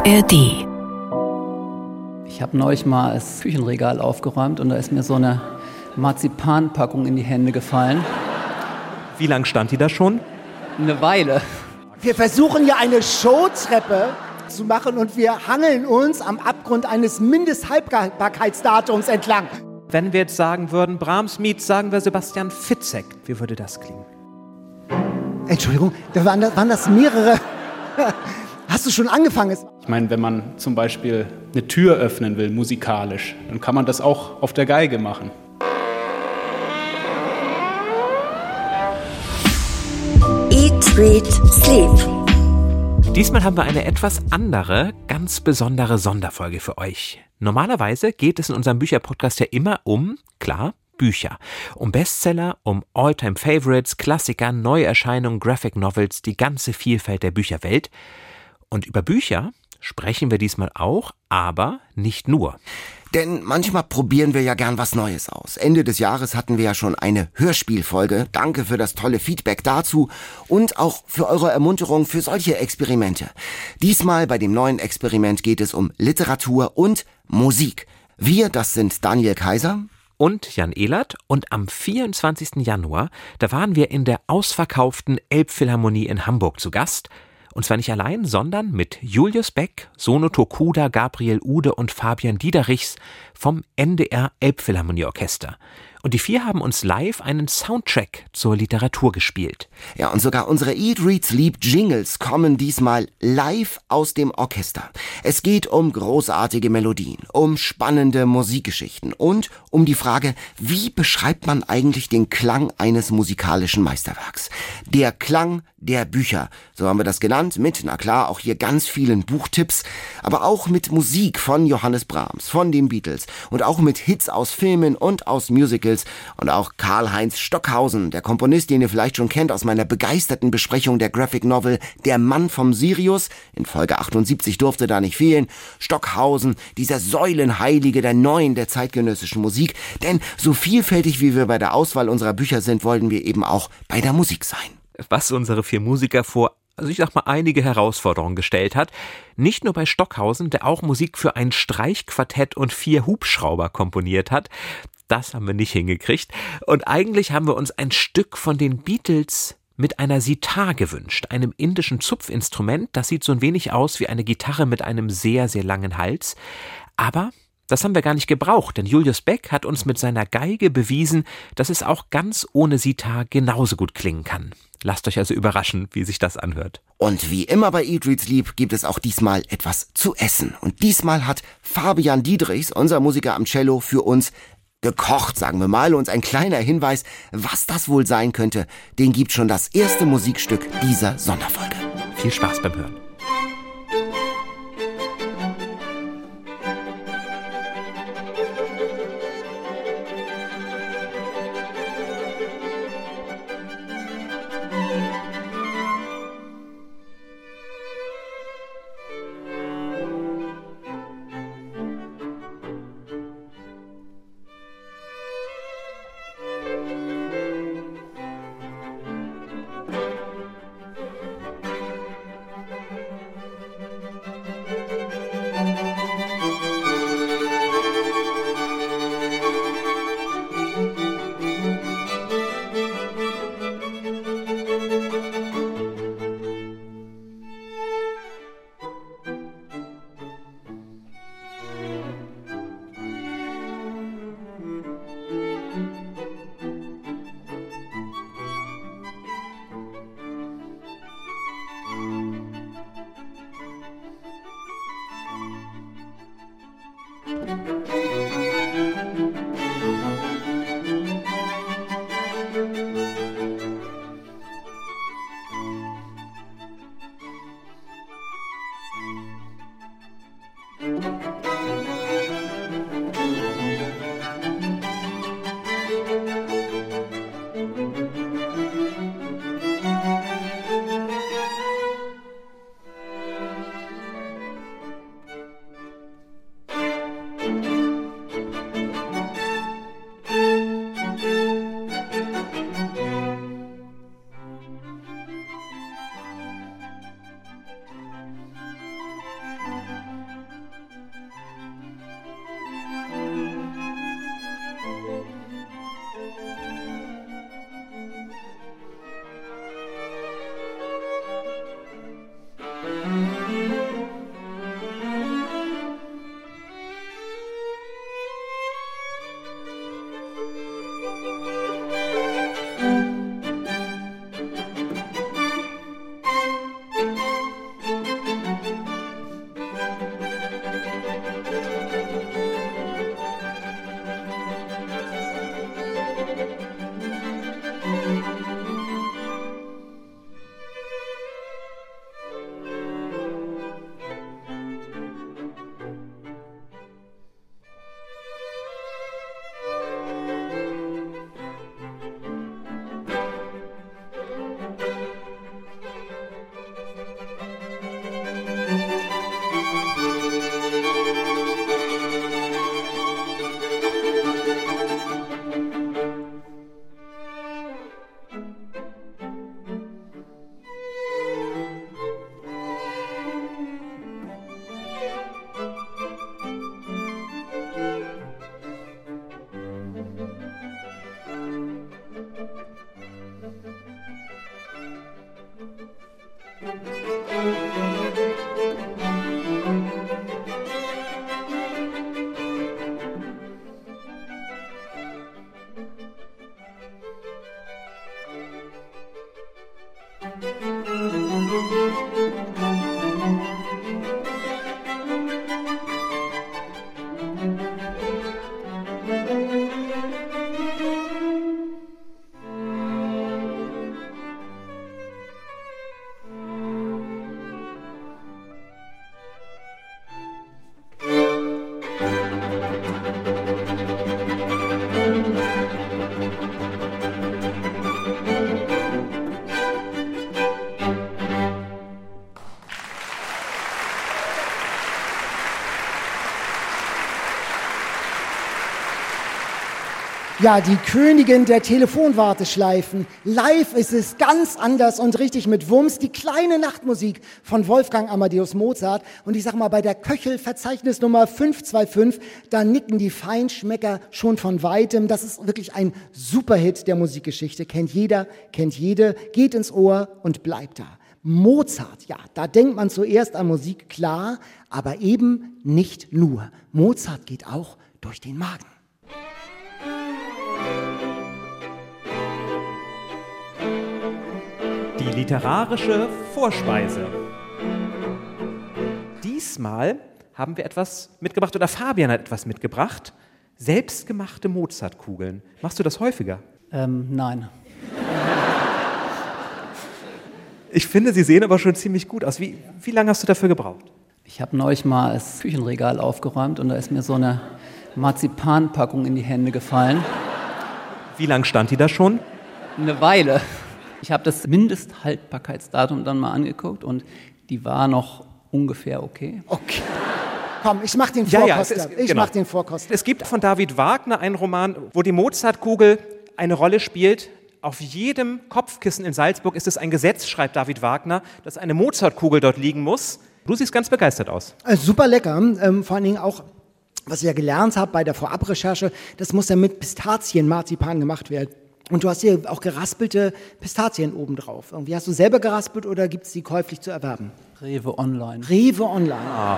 ARD. Ich habe neulich mal das Küchenregal aufgeräumt und da ist mir so eine Marzipanpackung in die Hände gefallen. Wie lang stand die da schon? Eine Weile. Wir versuchen hier eine Showtreppe zu machen und wir hangeln uns am Abgrund eines Mindesthaltbarkeitsdatums entlang. Wenn wir jetzt sagen würden, Brahms meets, sagen wir Sebastian Fitzek, wie würde das klingen? Entschuldigung, waren das mehrere? Hast du schon angefangen? Ich meine, wenn man zum Beispiel eine Tür öffnen will, musikalisch, dann kann man das auch auf der Geige machen. Eat, Read, Sleep. Diesmal haben wir eine etwas andere, ganz besondere Sonderfolge für euch. Normalerweise geht es in unserem Bücherpodcast ja immer um, klar, Bücher. Um Bestseller, um All-Time-Favorites, Klassiker, Neuerscheinungen, Graphic Novels, die ganze Vielfalt der Bücherwelt. Und über Bücher sprechen wir diesmal auch, aber nicht nur. Denn manchmal probieren wir ja gern was Neues aus. Ende des Jahres hatten wir ja schon eine Hörspielfolge. Danke für das tolle Feedback dazu und auch für eure Ermunterung für solche Experimente. Diesmal bei dem neuen Experiment geht es um Literatur und Musik. Wir, das sind Daniel Kaiser und Jan Ehlert, und am 24. Januar, da waren wir in der ausverkauften Elbphilharmonie in Hamburg zu Gast. Und zwar nicht allein, sondern mit Julius Beck, Sono Tokuda, Gabriel Ude und Fabian Diederichs vom NDR Elbphilharmonieorchester. Und die vier haben uns live einen Soundtrack zur Literatur gespielt. Ja, und sogar unsere Eat, Read, Sleep Jingles kommen diesmal live aus dem Orchester. Es geht um großartige Melodien, um spannende Musikgeschichten und um die Frage, wie beschreibt man eigentlich den Klang eines musikalischen Meisterwerks? Der Klang der Bücher, so haben wir das genannt, mit, na klar, auch hier ganz vielen Buchtipps, aber auch mit Musik von Johannes Brahms, von den Beatles und auch mit Hits aus Filmen und aus Musicals und auch Karl-Heinz Stockhausen, der Komponist, den ihr vielleicht schon kennt aus meiner begeisterten Besprechung der Graphic Novel Der Mann vom Sirius, in Folge 78 durfte da nicht fehlen, Stockhausen, dieser Säulenheilige der Neuen der zeitgenössischen Musik, denn so vielfältig wie wir bei der Auswahl unserer Bücher sind, wollten wir eben auch bei der Musik sein. Was unsere vier Musiker vor, also ich sag mal, einige Herausforderungen gestellt hat. Nicht nur bei Stockhausen, der auch Musik für ein Streichquartett und 4 Hubschrauber komponiert hat. Das haben wir nicht hingekriegt. Und eigentlich haben wir uns ein Stück von den Beatles mit einer Sitar gewünscht, einem indischen Zupfinstrument. Das sieht so ein wenig aus wie eine Gitarre mit einem sehr, sehr langen Hals. Aber das haben wir gar nicht gebraucht, denn Julius Beck hat uns mit seiner Geige bewiesen, dass es auch ganz ohne Sitar genauso gut klingen kann. Lasst euch also überraschen, wie sich das anhört. Und wie immer bei Eat, Read, Sleep gibt es auch diesmal etwas zu essen. Und diesmal hat Fabian Diederichs, unser Musiker am Cello, für uns gekocht, sagen wir mal. Und ein kleiner Hinweis, was das wohl sein könnte, den gibt schon das erste Musikstück dieser Sonderfolge. Viel Spaß beim Hören. Ja, die Königin der Telefonwarteschleifen. Live ist es ganz anders und richtig mit Wumms. Die kleine Nachtmusik von Wolfgang Amadeus Mozart. Und ich sag mal, bei der Köchel-Verzeichnisnummer 525, da nicken die Feinschmecker schon von Weitem. Das ist wirklich ein Superhit der Musikgeschichte. Kennt jeder, kennt jede, geht ins Ohr und bleibt da. Mozart, ja, da denkt man zuerst an Musik, klar, aber eben nicht nur. Mozart geht auch durch den Magen. Die literarische Vorspeise. Diesmal haben wir etwas mitgebracht, oder Fabian hat etwas mitgebracht. Selbstgemachte Mozartkugeln. Machst du das häufiger? Nein. Ich finde, sie sehen aber schon ziemlich gut aus. Wie lange hast du dafür gebraucht? Ich habe neulich mal das Küchenregal aufgeräumt und da ist mir so eine Marzipanpackung in die Hände gefallen. Wie lange stand die da schon? Eine Weile. Ich habe das Mindesthaltbarkeitsdatum dann mal angeguckt und die war noch ungefähr okay. Okay. Komm, ich mach den Vorkoster. Mach den Vorkoster. Es gibt von David Wagner einen Roman, wo die Mozartkugel eine Rolle spielt. Auf jedem Kopfkissen in Salzburg ist es ein Gesetz, schreibt David Wagner, dass eine Mozartkugel dort liegen muss. Du siehst ganz begeistert aus. Super lecker. Vor allen Dingen auch, was ich ja gelernt habe bei der Vorabrecherche, das muss ja mit Pistazienmarzipan gemacht werden. Und du hast hier auch geraspelte Pistazien obendrauf. Irgendwie hast du selber geraspelt oder gibt es die käuflich zu erwerben? Rewe Online. Rewe Online.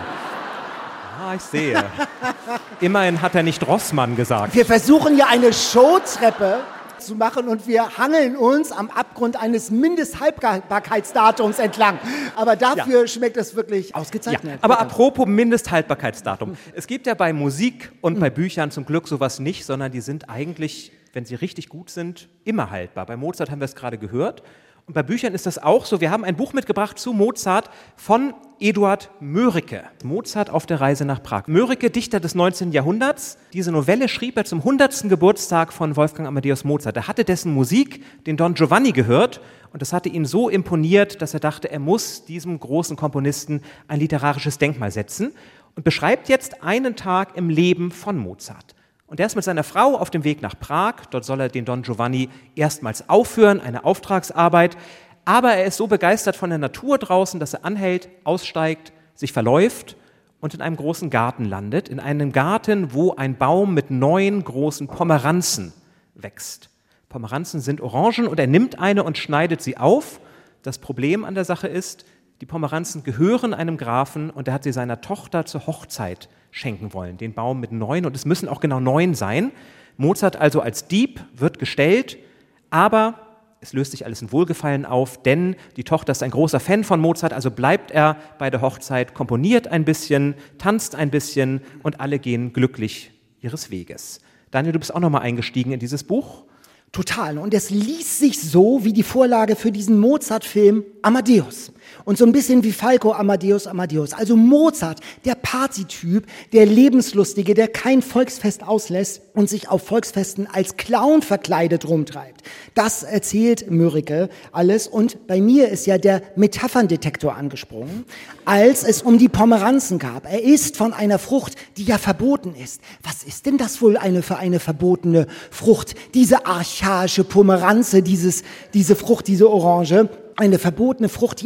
Ah, ich sehe. Immerhin hat er nicht Rossmann gesagt. Wir versuchen ja eine Showtreppe zu machen und wir hangeln uns am Abgrund eines Mindesthaltbarkeitsdatums entlang. Aber dafür schmeckt es wirklich ausgezeichnet. Ja. Aber apropos Mindesthaltbarkeitsdatum. Es gibt ja bei Musik und bei Büchern zum Glück sowas nicht, sondern die sind eigentlich, wenn sie richtig gut sind, immer haltbar. Bei Mozart haben wir es gerade gehört. Und bei Büchern ist das auch so. Wir haben ein Buch mitgebracht zu Mozart von Eduard Mörike. Mozart auf der Reise nach Prag. Mörike, Dichter des 19. Jahrhunderts. Diese Novelle schrieb er zum 100. Geburtstag von Wolfgang Amadeus Mozart. Er hatte dessen Musik, den Don Giovanni, gehört. Und das hatte ihn so imponiert, dass er dachte, er muss diesem großen Komponisten ein literarisches Denkmal setzen. Und beschreibt jetzt einen Tag im Leben von Mozart. Und er ist mit seiner Frau auf dem Weg nach Prag. Dort soll er den Don Giovanni erstmals aufführen, eine Auftragsarbeit. Aber er ist so begeistert von der Natur draußen, dass er anhält, aussteigt, sich verläuft und in einem großen Garten landet. In einem Garten, wo ein Baum mit 9 großen Pomeranzen wächst. Pomeranzen sind Orangen und er nimmt eine und schneidet sie auf. Das Problem an der Sache ist, die Pomeranzen gehören einem Grafen und er hat sie seiner Tochter zur Hochzeit schenken wollen, den Baum mit 9, und es müssen auch genau 9 sein. Mozart also als Dieb wird gestellt, aber es löst sich alles in Wohlgefallen auf, denn die Tochter ist ein großer Fan von Mozart, also bleibt er bei der Hochzeit, komponiert ein bisschen, tanzt ein bisschen und alle gehen glücklich ihres Weges. Daniel, du bist auch nochmal eingestiegen in dieses Buch. Total. Und es liest sich so wie die Vorlage für diesen Mozart-Film Amadeus. Und so ein bisschen wie Falco Amadeus. Also Mozart, der Partytyp, der Lebenslustige, der kein Volksfest auslässt und sich auf Volksfesten als Clown verkleidet rumtreibt. Das erzählt Mörike alles. Und bei mir ist ja der Metapherndetektor angesprungen, als es um die Pomeranzen gab. Er ist von einer Frucht, die ja verboten ist. Was ist denn das wohl für eine verbotene Frucht? Diese archaische Pomeranze, diese Frucht, diese Orange. Eine verbotene Frucht, die auch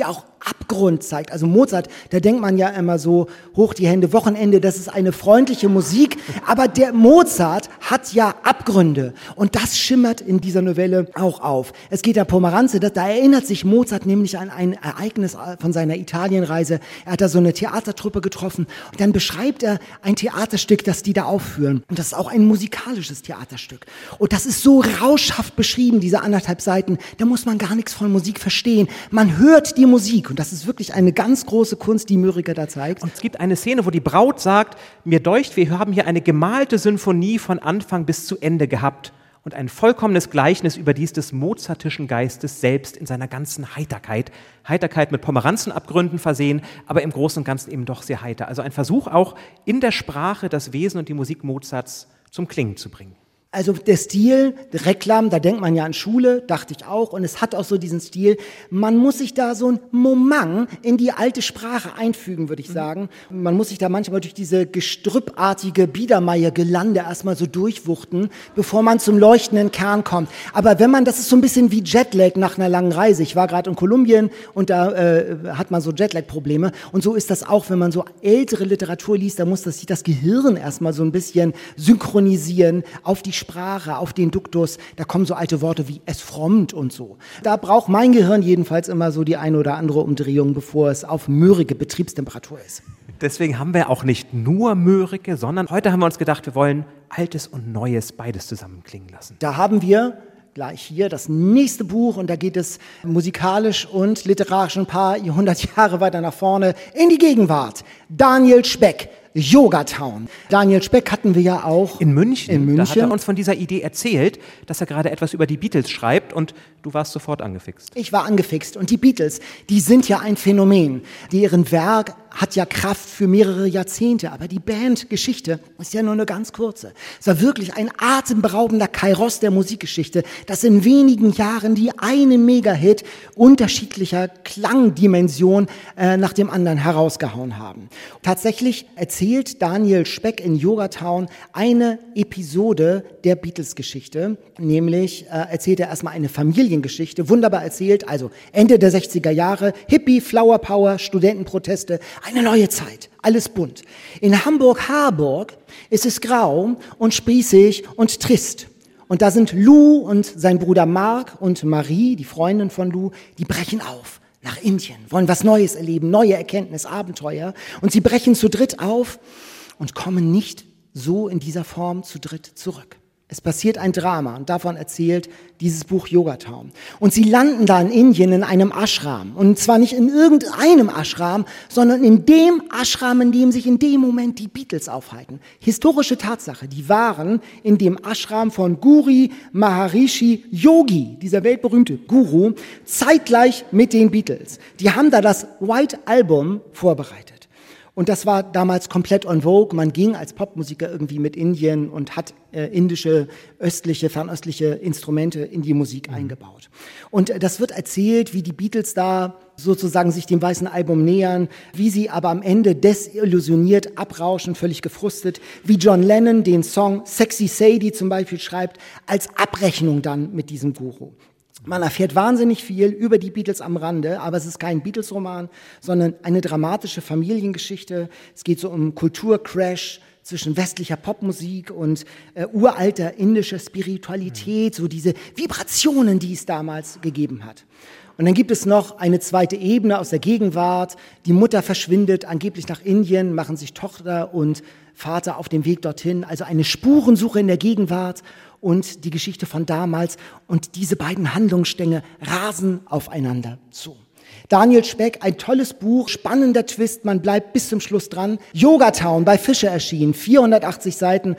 Abgrund zeigt. Also Mozart, da denkt man ja immer so, hoch die Hände, Wochenende, das ist eine freundliche Musik, aber der Mozart hat ja Abgründe und das schimmert in dieser Novelle auch auf. Es geht der Pomeranze, da erinnert sich Mozart nämlich an ein Ereignis von seiner Italienreise. Er hat da so eine Theatertruppe getroffen und dann beschreibt er ein Theaterstück, das die da aufführen. Und das ist auch ein musikalisches Theaterstück. Und das ist so rauschhaft beschrieben, diese 1,5 Seiten, da muss man gar nichts von Musik verstehen. Man hört die Musik und das ist wirklich eine ganz große Kunst, die Mörike da zeigt. Und es gibt eine Szene, wo die Braut sagt, mir deucht, wir haben hier eine gemalte Symphonie von Anfang bis zu Ende gehabt und ein vollkommenes Gleichnis überdies des mozartischen Geistes selbst in seiner ganzen Heiterkeit. Heiterkeit mit Pomeranzenabgründen versehen, aber im Großen und Ganzen eben doch sehr heiter. Also ein Versuch auch in der Sprache das Wesen und die Musik Mozarts zum Klingen zu bringen. Also der Stil, Reklam, da denkt man ja an Schule, dachte ich auch, und es hat auch so diesen Stil, man muss sich da so ein Moment in die alte Sprache einfügen, würde ich sagen. Man muss sich da manchmal durch diese gestrüppartige Biedermeier-Gelande erstmal so durchwuchten, bevor man zum leuchtenden Kern kommt. Aber wenn man, das ist so ein bisschen wie Jetlag nach einer langen Reise. Ich war gerade in Kolumbien und da hat man so Jetlag-Probleme. Und so ist das auch, wenn man so ältere Literatur liest, da muss sich das Gehirn erstmal so ein bisschen synchronisieren auf die Sprache, auf den Duktus, da kommen so alte Worte wie es frommt und so. Da braucht mein Gehirn jedenfalls immer so die eine oder andere Umdrehung, bevor es auf mörige Betriebstemperatur ist. Deswegen haben wir auch nicht nur Mörike, sondern heute haben wir uns gedacht, wir wollen Altes und Neues beides zusammenklingen lassen. Da haben wir gleich hier das nächste Buch und da geht es musikalisch und literarisch ein paar 100 Jahre weiter nach vorne in die Gegenwart. Daniel Speck, Yogatown. Daniel Speck hatten wir ja auch in München. Da hat er uns uns von dieser Idee erzählt, dass er gerade etwas über die Beatles schreibt und du warst sofort angefixt. Ich war angefixt und die Beatles, die sind ja ein Phänomen. Deren Werk hat ja Kraft für mehrere Jahrzehnte, aber die Bandgeschichte ist ja nur eine ganz kurze. Es war wirklich ein atemberaubender Kairos der Musikgeschichte, dass in wenigen Jahren die eine Mega-Hit unterschiedlicher Klangdimension nach dem anderen herausgehauen haben. Tatsächlich erzählt Daniel Speck in Yogatown eine Episode der Beatles-Geschichte, nämlich erzählt er erstmal eine Familiengeschichte, wunderbar erzählt, also Ende der 60er Jahre, Hippie, Flower Power, Studentenproteste, eine neue Zeit, alles bunt. In Hamburg-Harburg ist es grau und sprießig und trist. Und da sind Lou und sein Bruder Mark und Marie, die Freundin von Lou, die brechen auf nach Indien, wollen was Neues erleben, neue Erkenntnis, Abenteuer. Und sie brechen zu dritt auf und kommen nicht so in dieser Form zu dritt zurück. Es passiert ein Drama und davon erzählt dieses Buch Yogatown. Und sie landen da in Indien in einem Ashram. Und zwar nicht in irgendeinem Ashram, sondern in dem Ashram, in dem sich in dem Moment die Beatles aufhalten. Historische Tatsache, die waren in dem Ashram von Guru Maharishi Yogi, dieser weltberühmte Guru, zeitgleich mit den Beatles. Die haben da das White Album vorbereitet. Und das war damals komplett en vogue. Man ging als Popmusiker irgendwie mit Indien und hat indische, östliche, fernöstliche Instrumente in die Musik eingebaut. Und das wird erzählt, wie die Beatles da sozusagen sich dem weißen Album nähern, wie sie aber am Ende desillusioniert abrauschen, völlig gefrustet, wie John Lennon den Song Sexy Sadie zum Beispiel schreibt, als Abrechnung dann mit diesem Guru. Man erfährt wahnsinnig viel über die Beatles am Rande, aber es ist kein Beatles-Roman, sondern eine dramatische Familiengeschichte. Es geht so um Kulturcrash zwischen westlicher Popmusik und uralter indischer Spiritualität, so diese Vibrationen, die es damals gegeben hat. Und dann gibt es noch eine zweite Ebene aus der Gegenwart. Die Mutter verschwindet angeblich nach Indien, machen sich Tochter und Vater auf dem Weg dorthin. Also eine Spurensuche in der Gegenwart und die Geschichte von damals. Und diese beiden Handlungsstränge rasen aufeinander zu. Daniel Speck, ein tolles Buch, spannender Twist, man bleibt bis zum Schluss dran. Yogatown bei Fischer erschienen, 480 Seiten,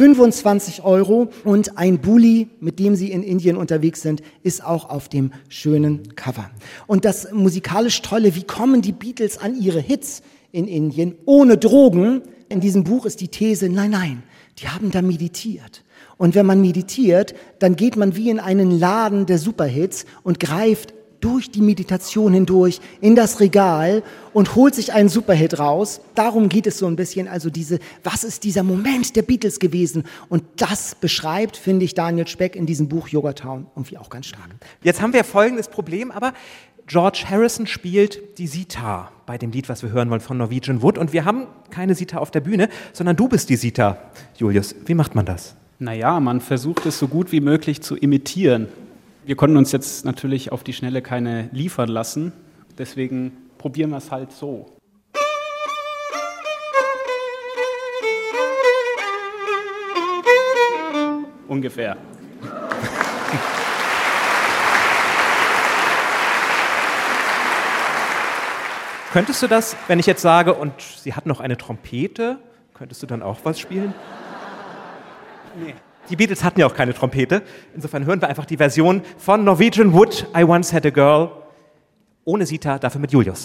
25 € und ein Bulli, mit dem sie in Indien unterwegs sind, ist auch auf dem schönen Cover. Und das musikalisch Tolle, wie kommen die Beatles an ihre Hits in Indien ohne Drogen? In diesem Buch ist die These, nein, die haben da meditiert. Und wenn man meditiert, dann geht man wie in einen Laden der Superhits und greift durch die Meditation hindurch in das Regal und holt sich einen Superhit raus. Darum geht es so ein bisschen, also was ist dieser Moment der Beatles gewesen? Und das beschreibt, finde ich, Daniel Speck in diesem Buch Yogatown irgendwie auch ganz stark. Jetzt haben wir folgendes Problem, aber George Harrison spielt die Sitar bei dem Lied, was wir hören wollen von Norwegian Wood. Und wir haben keine Sitar auf der Bühne, sondern du bist die Sitar, Julius. Wie macht man das? Naja, man versucht es so gut wie möglich zu imitieren. Wir konnten uns jetzt natürlich auf die Schnelle keine liefern lassen, deswegen probieren wir es halt so. Ungefähr. Könntest du das, wenn ich jetzt sage, und sie hat noch eine Trompete, könntest du dann auch was spielen? Nee. Die Beatles hatten ja auch keine Trompete. Insofern hören wir einfach die Version von Norwegian Wood, I Once Had a Girl, ohne Sitar, dafür mit Julius.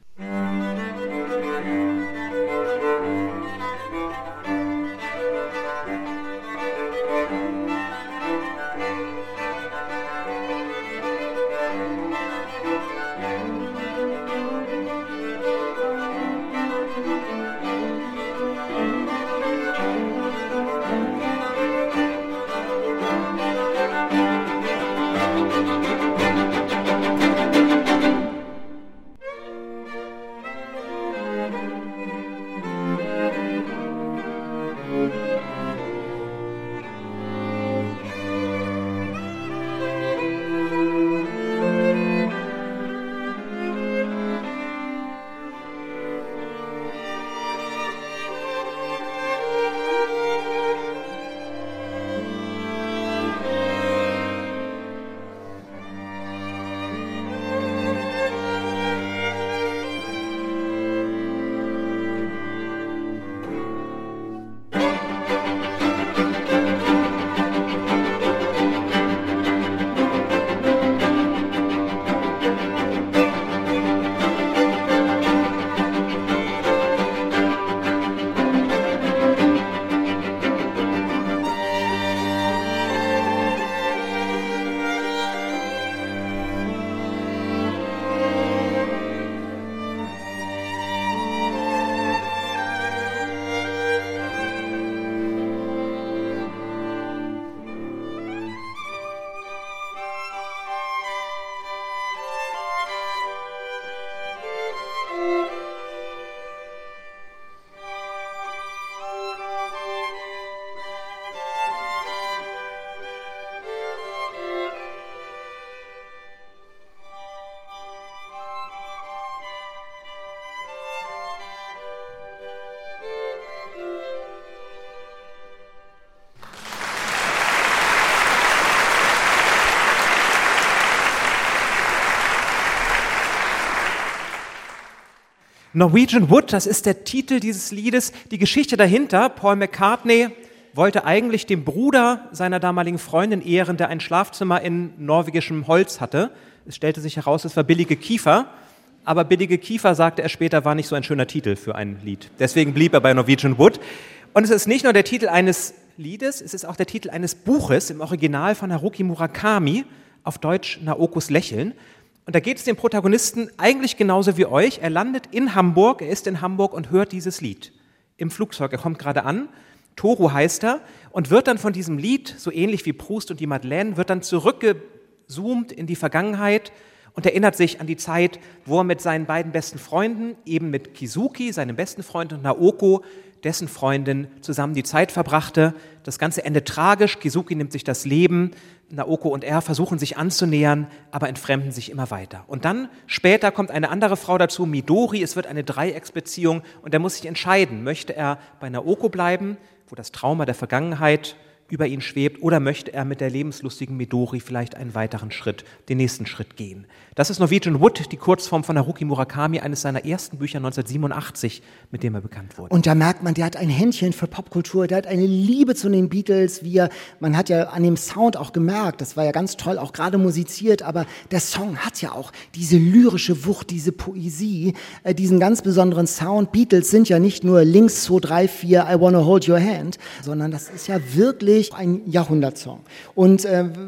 Norwegian Wood, das ist der Titel dieses Liedes. Die Geschichte dahinter, Paul McCartney wollte eigentlich dem Bruder seiner damaligen Freundin ehren, der ein Schlafzimmer in norwegischem Holz hatte. Es stellte sich heraus, es war billige Kiefer. Aber billige Kiefer, sagte er später, war nicht so ein schöner Titel für ein Lied. Deswegen blieb er bei Norwegian Wood. Und es ist nicht nur der Titel eines Liedes, es ist auch der Titel eines Buches, im Original von Haruki Murakami, auf Deutsch Naokos Lächeln. Und da geht es dem Protagonisten eigentlich genauso wie euch. Er landet in Hamburg, er ist in Hamburg und hört dieses Lied im Flugzeug. Er kommt gerade an, Toru heißt er, und wird dann von diesem Lied, so ähnlich wie Proust und die Madeleine, wird dann zurückgezoomt in die Vergangenheit und erinnert sich an die Zeit, wo er mit seinen beiden besten Freunden, eben mit Kizuki, seinem besten Freund, und Naoko, dessen Freundin, zusammen die Zeit verbrachte. Das Ganze endet tragisch, Kizuki nimmt sich das Leben, Naoko und er versuchen sich anzunähern, aber entfremden sich immer weiter. Und dann später kommt eine andere Frau dazu, Midori, es wird eine Dreiecksbeziehung und er muss sich entscheiden, möchte er bei Naoko bleiben, wo das Trauma der Vergangenheit über ihn schwebt, oder möchte er mit der lebenslustigen Midori vielleicht einen weiteren Schritt, den nächsten Schritt gehen. Das ist Norwegian Wood, die Kurzform von Haruki Murakami, eines seiner ersten Bücher 1987, mit dem er bekannt wurde. Und da merkt man, der hat ein Händchen für Popkultur, der hat eine Liebe zu den Beatles, man hat ja an dem Sound auch gemerkt, das war ja ganz toll, auch gerade musiziert, aber der Song hat ja auch diese lyrische Wucht, diese Poesie, diesen ganz besonderen Sound. Beatles sind ja nicht nur links 2, 3, 4, I Wanna Hold Your Hand, sondern das ist ja wirklich ein Jahrhundertsong. Und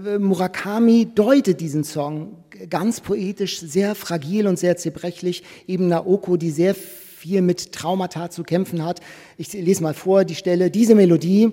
Murakami deutet diesen Song ganz poetisch, sehr fragil und sehr zerbrechlich. Eben Naoko, die sehr viel mit Traumata zu kämpfen hat. Ich lese mal vor die Stelle. Diese Melodie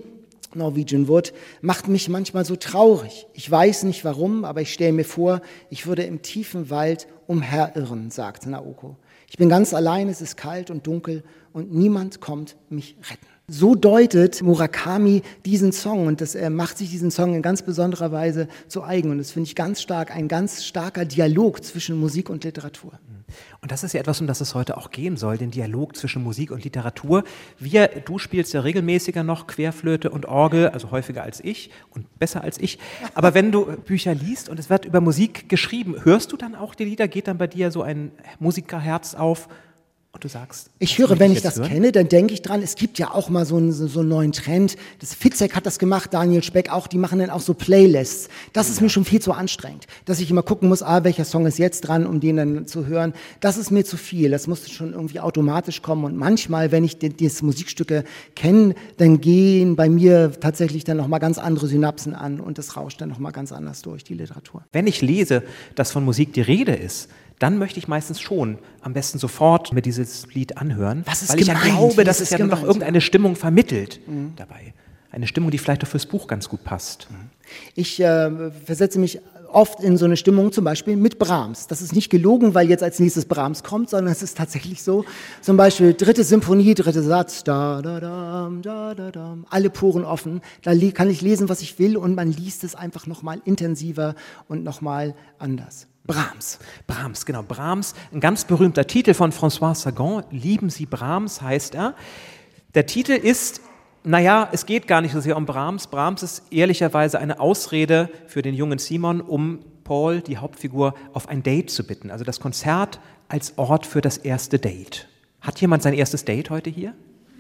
Norwegian Wood, macht mich manchmal so traurig. Ich weiß nicht warum, aber ich stelle mir vor, ich würde im tiefen Wald umherirren, sagt Naoko. Ich bin ganz allein, es ist kalt und dunkel und niemand kommt mich retten. So deutet Murakami diesen Song und er macht sich diesen Song in ganz besonderer Weise zu eigen. Und das finde ich ganz stark, ein ganz starker Dialog zwischen Musik und Literatur. Und das ist ja etwas, um das es heute auch gehen soll, den Dialog zwischen Musik und Literatur. Du spielst ja regelmäßiger noch Querflöte und Orgel, also häufiger als ich und besser als ich. Aber wenn du Bücher liest und es wird über Musik geschrieben, hörst du dann auch die Lieder? Geht dann bei dir so ein Musikerherz auf? Und du sagst, ich höre, wenn ich das kenne, dann denke ich dran, es gibt ja auch mal so einen neuen Trend. Das Fitzek hat das gemacht, Daniel Speck auch, die machen dann auch so Playlists. Das ist mir schon viel zu anstrengend, dass ich immer gucken muss, welcher Song ist jetzt dran, um den dann zu hören. Das ist mir zu viel, das muss schon irgendwie automatisch kommen. Und manchmal, wenn ich diese Musikstücke kenne, dann gehen bei mir tatsächlich dann nochmal ganz andere Synapsen an und das rauscht dann nochmal ganz anders durch die Literatur. Wenn ich lese, dass von Musik die Rede ist, dann möchte ich meistens schon am besten sofort mir dieses Lied anhören, weil ich ja glaube, dass es ja dann doch irgendeine Stimmung vermittelt dabei. Eine Stimmung, die vielleicht auch fürs Buch ganz gut passt. Ich versetze mich oft in so eine Stimmung, zum Beispiel mit Brahms. Das ist nicht gelogen, weil jetzt als nächstes Brahms kommt, sondern es ist tatsächlich so. Zum Beispiel 3. Symphonie, 3. Satz, da, da, da, da, da, da, alle Poren offen. Da kann ich lesen, was ich will und man liest es einfach nochmal intensiver und nochmal anders. Brahms, genau. Brahms, ein ganz berühmter Titel von François Sagan, Lieben Sie Brahms heißt er. Der Titel ist, es geht gar nicht so sehr um Brahms. Brahms ist ehrlicherweise eine Ausrede für den jungen Simon, um Paul, die Hauptfigur, auf ein Date zu bitten. Also das Konzert als Ort für das erste Date. Hat jemand sein erstes Date heute hier?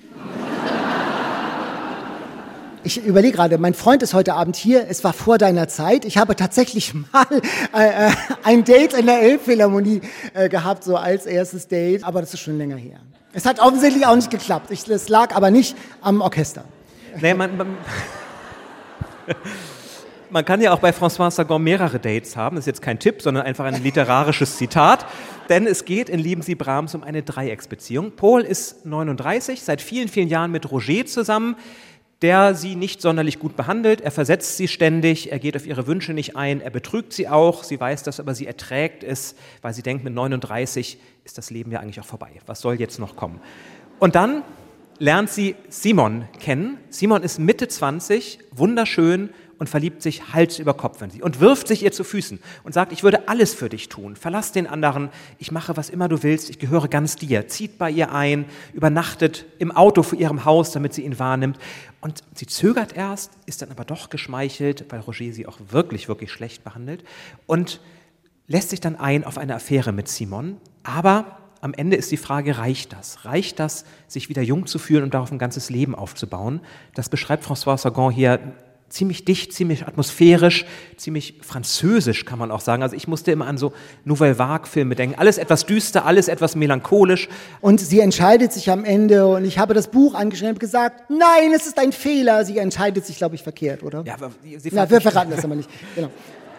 Ich überlege gerade, mein Freund ist heute Abend hier, es war vor deiner Zeit. Ich habe tatsächlich mal ein Date in der Elbphilharmonie gehabt, so als erstes Date, aber das ist schon länger her. Es hat offensichtlich auch nicht geklappt. Es lag aber nicht am Orchester. Nee, man kann ja auch bei François Sagan mehrere Dates haben. Das ist jetzt kein Tipp, sondern einfach ein literarisches Zitat. Denn es geht in Lieben Sie Brahms um eine Dreiecksbeziehung. Paul ist 39, seit vielen, vielen Jahren mit Roger zusammen, der sie nicht sonderlich gut behandelt. Er versetzt sie ständig, er geht auf ihre Wünsche nicht ein, er betrügt sie auch, sie weiß das, aber sie erträgt es, weil sie denkt, mit 39 ist das Leben ja eigentlich auch vorbei. Was soll jetzt noch kommen? Und dann lernt sie Simon kennen. Simon ist Mitte 20, wunderschön und verliebt sich Hals über Kopf in sie und wirft sich ihr zu Füßen und sagt, ich würde alles für dich tun, verlass den anderen, ich mache, was immer du willst, ich gehöre ganz dir, zieht bei ihr ein, übernachtet im Auto vor ihrem Haus, damit sie ihn wahrnimmt. Und sie zögert erst, ist dann aber doch geschmeichelt, weil Roger sie auch wirklich, wirklich schlecht behandelt und lässt sich dann ein auf eine Affäre mit Simon. Aber am Ende ist die Frage, reicht das? Reicht das, sich wieder jung zu fühlen und darauf ein ganzes Leben aufzubauen? Das beschreibt François Sagan hier ziemlich dicht, ziemlich atmosphärisch, ziemlich französisch, kann man auch sagen. Also ich musste immer an so Nouvelle Vague-Filme denken. Alles etwas düster, alles etwas melancholisch. Und sie entscheidet sich am Ende, und ich habe das Buch angeschrieben und gesagt, nein, es ist ein Fehler. Sie entscheidet sich, glaube ich, verkehrt, oder? Ja, aber wir verraten das aber nicht. Genau.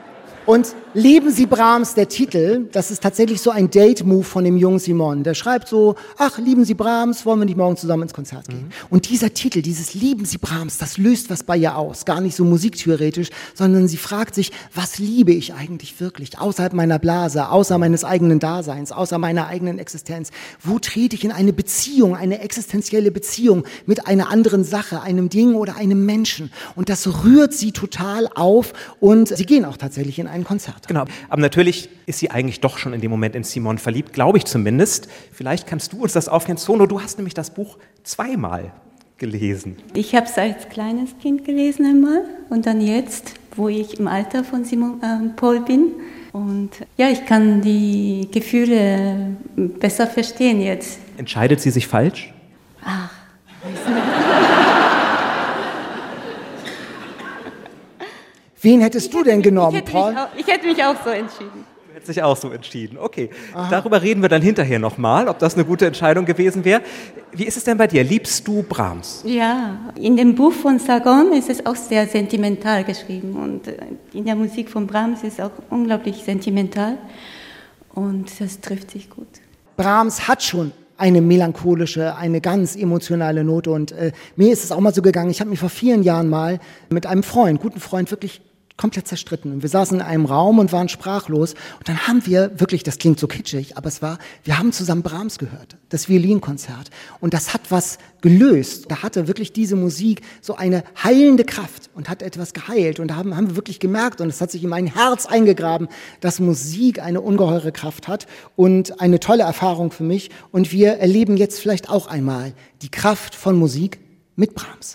Und Lieben Sie Brahms, der Titel, das ist tatsächlich so ein Date-Move von dem jungen Simon. Der schreibt so, ach, lieben Sie Brahms, wollen wir nicht morgen zusammen ins Konzert gehen? Und dieser Titel, dieses Lieben Sie Brahms, das löst was bei ihr aus. Gar nicht so musiktheoretisch, sondern sie fragt sich, was liebe ich eigentlich wirklich? Außerhalb meiner Blase, außer meines eigenen Daseins, außer meiner eigenen Existenz. Wo trete ich in eine Beziehung, eine existenzielle Beziehung mit einer anderen Sache, einem Ding oder einem Menschen? Und das rührt sie total auf und sie gehen auch tatsächlich in ein Konzert. Genau, aber natürlich ist sie eigentlich doch schon in dem Moment in Simon verliebt, glaube ich zumindest. Vielleicht kannst du uns das aufklären. Sono, du hast nämlich das Buch zweimal gelesen. Ich habe es als kleines Kind gelesen einmal und dann jetzt, wo ich im Alter von Paul bin. Und ja, ich kann die Gefühle besser verstehen jetzt. Entscheidet sie sich falsch? Ach, weiß nicht. Wen hättest du denn genommen, Paul? Ich hätte mich auch so entschieden. Du hättest dich auch so entschieden, okay. Aha. Darüber reden wir dann hinterher nochmal, ob das eine gute Entscheidung gewesen wäre. Wie ist es denn bei dir? Liebst du Brahms? Ja, in dem Buch von Sagan ist es auch sehr sentimental geschrieben und in der Musik von Brahms ist es auch unglaublich sentimental und das trifft sich gut. Brahms hat schon eine melancholische, eine ganz emotionale Note. Und mir ist es auch mal so gegangen, ich habe mich vor vielen Jahren mal mit einem Freund, guten Freund, wirklich komplett zerstritten. Und wir saßen in einem Raum und waren sprachlos. Und dann haben wir wirklich, das klingt so kitschig, aber wir haben zusammen Brahms gehört, das Violinkonzert. Und das hat was gelöst. Da hatte wirklich diese Musik so eine heilende Kraft und hat etwas geheilt. Und da haben wir wirklich gemerkt, und es hat sich in mein Herz eingegraben, dass Musik eine ungeheure Kraft hat und eine tolle Erfahrung für mich. Und wir erleben jetzt vielleicht auch einmal die Kraft von Musik mit Brahms.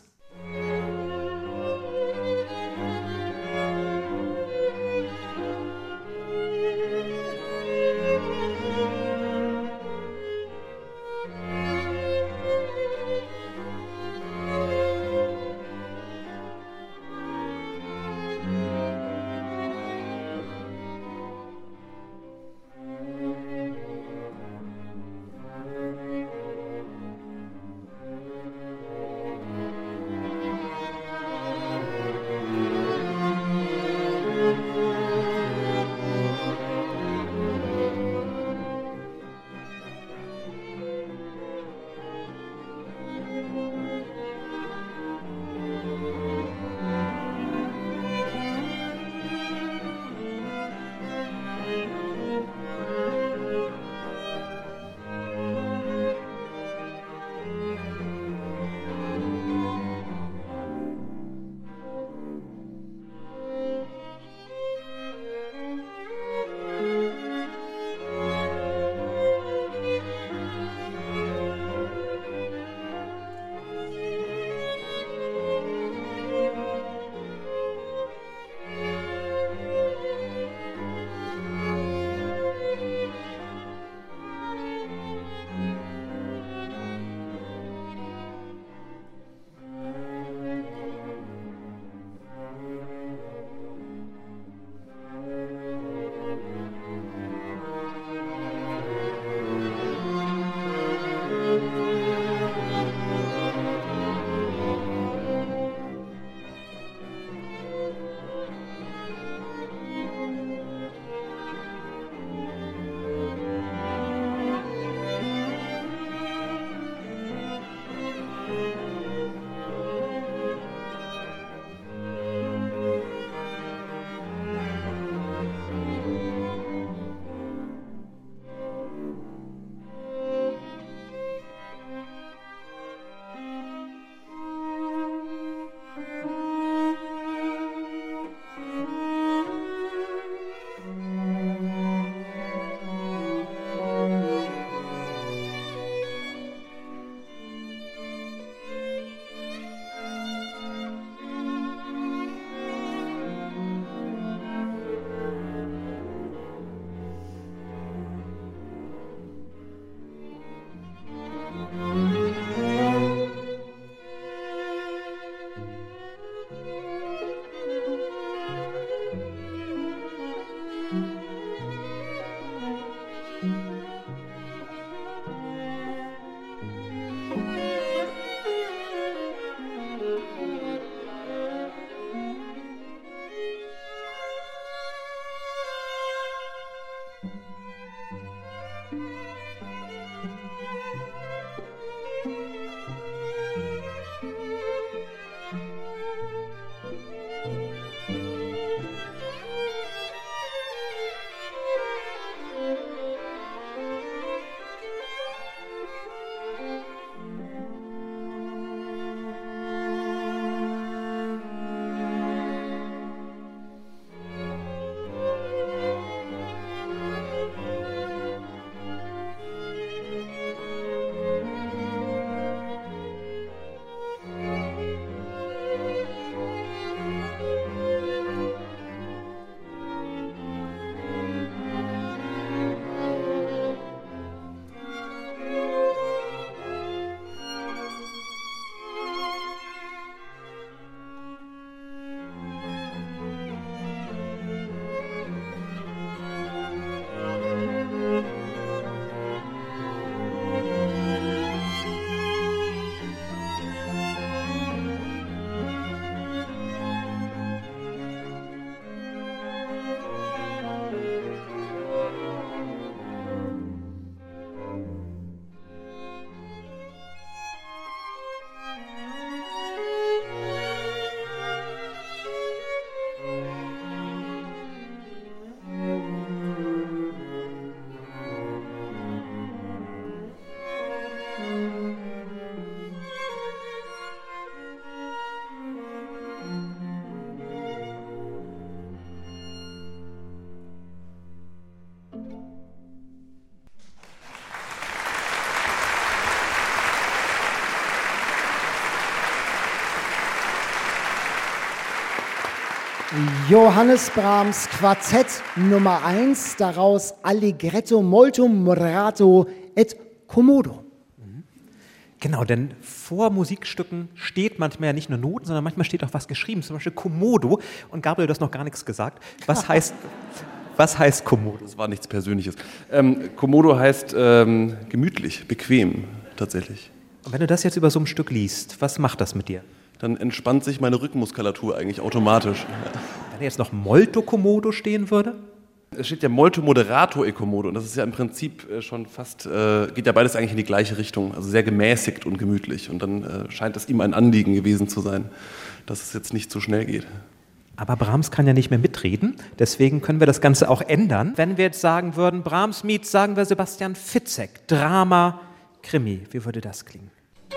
Johannes Brahms Quartett Nummer 1, daraus Allegretto molto moderato et commodo. Genau, denn vor Musikstücken steht manchmal ja nicht nur Noten, sondern manchmal steht auch was geschrieben, zum Beispiel Commodo. Und Gabriel, du hast noch gar nichts gesagt. Was heißt Commodo? Das war nichts Persönliches. Commodo heißt gemütlich, bequem tatsächlich. Und wenn du das jetzt über so ein Stück liest, was macht das mit dir? Dann entspannt sich meine Rückenmuskulatur eigentlich automatisch. Wenn jetzt noch Molto Commodo stehen würde? Es steht ja Molto Moderato e Commodo und das ist ja im Prinzip schon fast, geht ja beides eigentlich in die gleiche Richtung, also sehr gemäßigt und gemütlich. Und dann scheint es ihm ein Anliegen gewesen zu sein, dass es jetzt nicht so schnell geht. Aber Brahms kann ja nicht mehr mitreden, deswegen können wir das Ganze auch ändern. Wenn wir jetzt sagen würden, Brahms meets, sagen wir Sebastian Fitzek, Drama, Krimi, wie würde das klingen?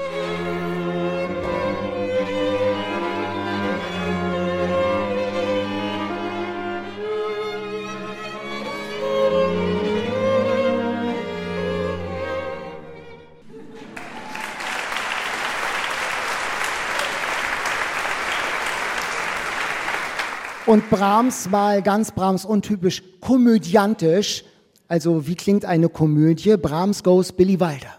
Und Brahms mal ganz Brahms untypisch komödiantisch. Also wie klingt eine Komödie? Brahms goes Billy Wilder.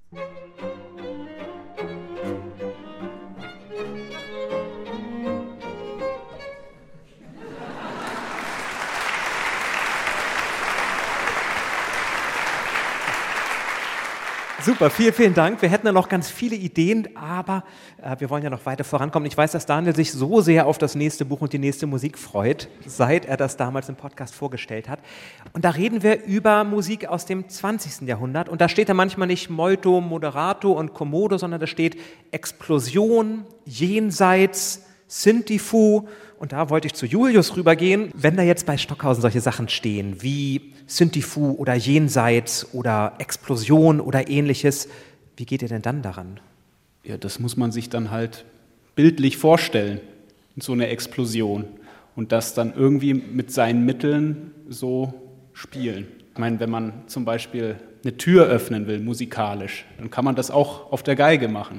Super, vielen, vielen Dank. Wir hätten ja noch ganz viele Ideen, aber wir wollen ja noch weiter vorankommen. Ich weiß, dass Daniel sich so sehr auf das nächste Buch und die nächste Musik freut, seit er das damals im Podcast vorgestellt hat. Und da reden wir über Musik aus dem 20. Jahrhundert. Und da steht da manchmal nicht Molto, Moderato und Commodo, sondern da steht Explosion, Jenseits, Synthi-Fu. Und da wollte ich zu Julius rübergehen. Wenn da jetzt bei Stockhausen solche Sachen stehen, wie Synthi-Fu oder Jenseits oder Explosion oder ähnliches, wie geht ihr denn dann daran? Ja, das muss man sich dann halt bildlich vorstellen, so eine Explosion. Und das dann irgendwie mit seinen Mitteln so spielen. Ich meine, wenn man zum Beispiel eine Tür öffnen will, musikalisch, dann kann man das auch auf der Geige machen.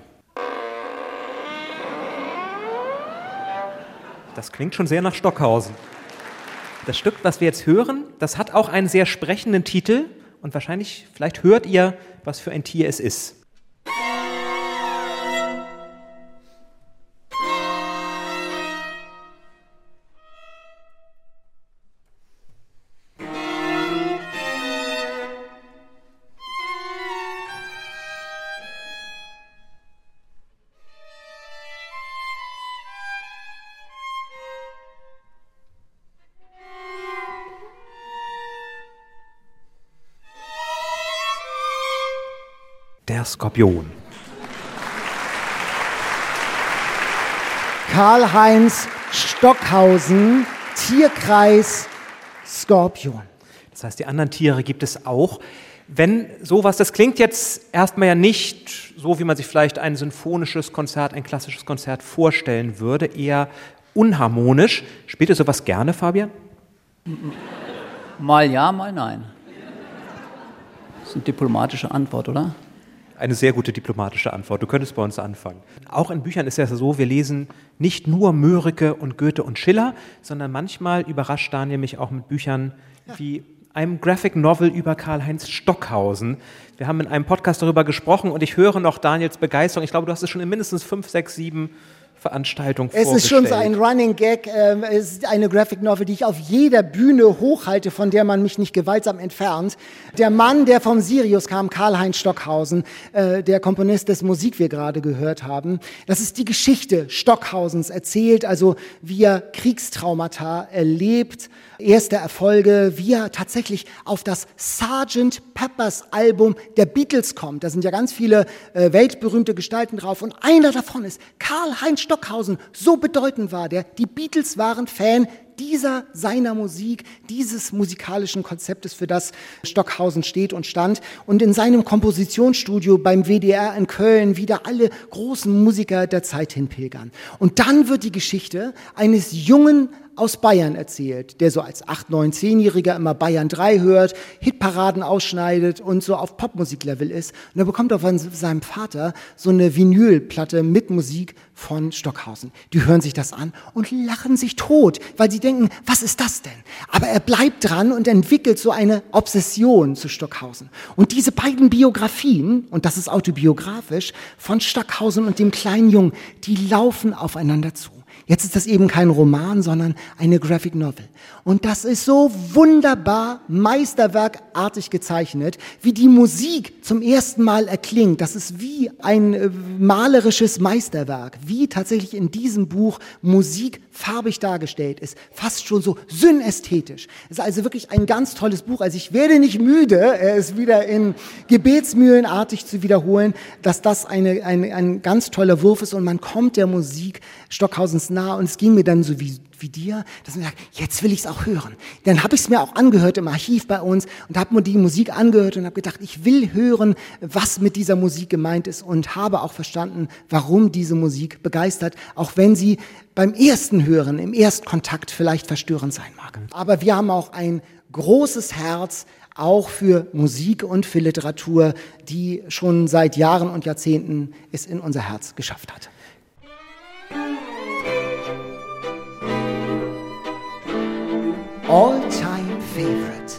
Das klingt schon sehr nach Stockhausen. Das Stück, was wir jetzt hören, das hat auch einen sehr sprechenden Titel und wahrscheinlich, vielleicht hört ihr, was für ein Tier es ist. Der Skorpion. Karl-Heinz Stockhausen, Tierkreis Skorpion. Das heißt, die anderen Tiere gibt es auch. Wenn sowas, das klingt jetzt erstmal ja nicht so, wie man sich vielleicht ein symphonisches Konzert, ein klassisches Konzert vorstellen würde, eher unharmonisch. Spielt ihr sowas gerne, Fabian? Mal ja, mal nein. Das ist eine diplomatische Antwort, oder? Eine sehr gute diplomatische Antwort. Du könntest bei uns anfangen. Auch in Büchern ist es ja so, wir lesen nicht nur Mörike und Goethe und Schiller, sondern manchmal überrascht Daniel mich auch mit Büchern wie einem Graphic Novel über Karl-Heinz Stockhausen. Wir haben in einem Podcast darüber gesprochen und ich höre noch Daniels Begeisterung. Ich glaube, du hast es schon in mindestens 5, 6, 7 Veranstaltungen vorgestellt. Es ist schon so ein Running Gag. Es ist eine Graphic Novel, die ich auf jeder Bühne hochhalte, von der man mich nicht gewaltsam entfernt. Der Mann, der vom Sirius kam, Karl-Heinz Stockhausen, der Komponist, dessen Musik wir gerade gehört haben. Das ist die Geschichte Stockhausens erzählt, also wie er Kriegstraumata erlebt, erste Erfolge, wie er tatsächlich auf das Sgt. Pepper's Album der Beatles kommt. Da sind ja ganz viele weltberühmte Gestalten drauf und einer davon ist Karl-Heinz Stockhausen. So bedeutend war der. Die Beatles waren Fan seiner Musik, dieses musikalischen Konzeptes, für das Stockhausen steht und stand. Und in seinem Kompositionsstudio beim WDR in Köln wieder alle großen Musiker der Zeit hinpilgern. Und dann wird die Geschichte eines Jungen aus Bayern erzählt, der so als 8-, 9-, 10-Jähriger immer Bayern 3 hört, Hitparaden ausschneidet und so auf Popmusiklevel ist. Und er bekommt auch von seinem Vater so eine Vinylplatte mit Musik von Stockhausen. Die hören sich das an und lachen sich tot, weil sie denken, was ist das denn? Aber er bleibt dran und entwickelt so eine Obsession zu Stockhausen. Und diese beiden Biografien, und das ist autobiografisch, von Stockhausen und dem kleinen Jungen, die laufen aufeinander zu. Jetzt ist das eben kein Roman, sondern eine Graphic Novel. Und das ist so wunderbar meisterwerkartig gezeichnet, wie die Musik zum ersten Mal erklingt. Das ist wie ein malerisches Meisterwerk, wie tatsächlich in diesem Buch Musik farbig dargestellt ist, fast schon so synästhetisch. Es ist also wirklich ein ganz tolles Buch. Also ich werde nicht müde, es wieder in gebetsmühlenartig zu wiederholen, dass das ein ganz toller Wurf ist und man kommt der Musik Stockhausens nahe und es ging mir dann so wie dir, dass man sagt, jetzt will ich es auch hören. Dann habe ich es mir auch angehört im Archiv bei uns und habe mir die Musik angehört und habe gedacht, ich will hören, was mit dieser Musik gemeint ist und habe auch verstanden, warum diese Musik begeistert, auch wenn sie beim ersten Hören, im Erstkontakt vielleicht verstörend sein mag. Aber wir haben auch ein großes Herz, auch für Musik und für Literatur, die schon seit Jahren und Jahrzehnten es in unser Herz geschafft hat. All-time favorite.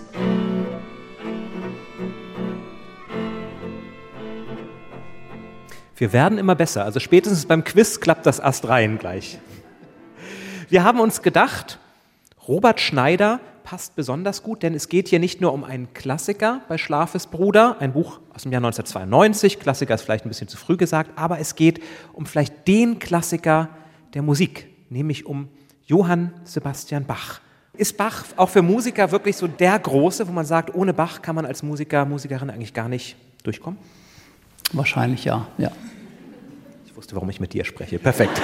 Wir werden immer besser. Also spätestens beim Quiz klappt das astrein gleich. Wir haben uns gedacht, Robert Schneider passt besonders gut, denn es geht hier nicht nur um einen Klassiker bei Schlafes Bruder, ein Buch aus dem Jahr 1992, Klassiker ist vielleicht ein bisschen zu früh gesagt, aber es geht um vielleicht den Klassiker der Musik, nämlich um Johann Sebastian Bach. Ist Bach auch für Musiker wirklich so der Große, wo man sagt, ohne Bach kann man als Musiker, Musikerin eigentlich gar nicht durchkommen? Wahrscheinlich ja. Ich wusste, warum ich mit dir spreche. Perfekt.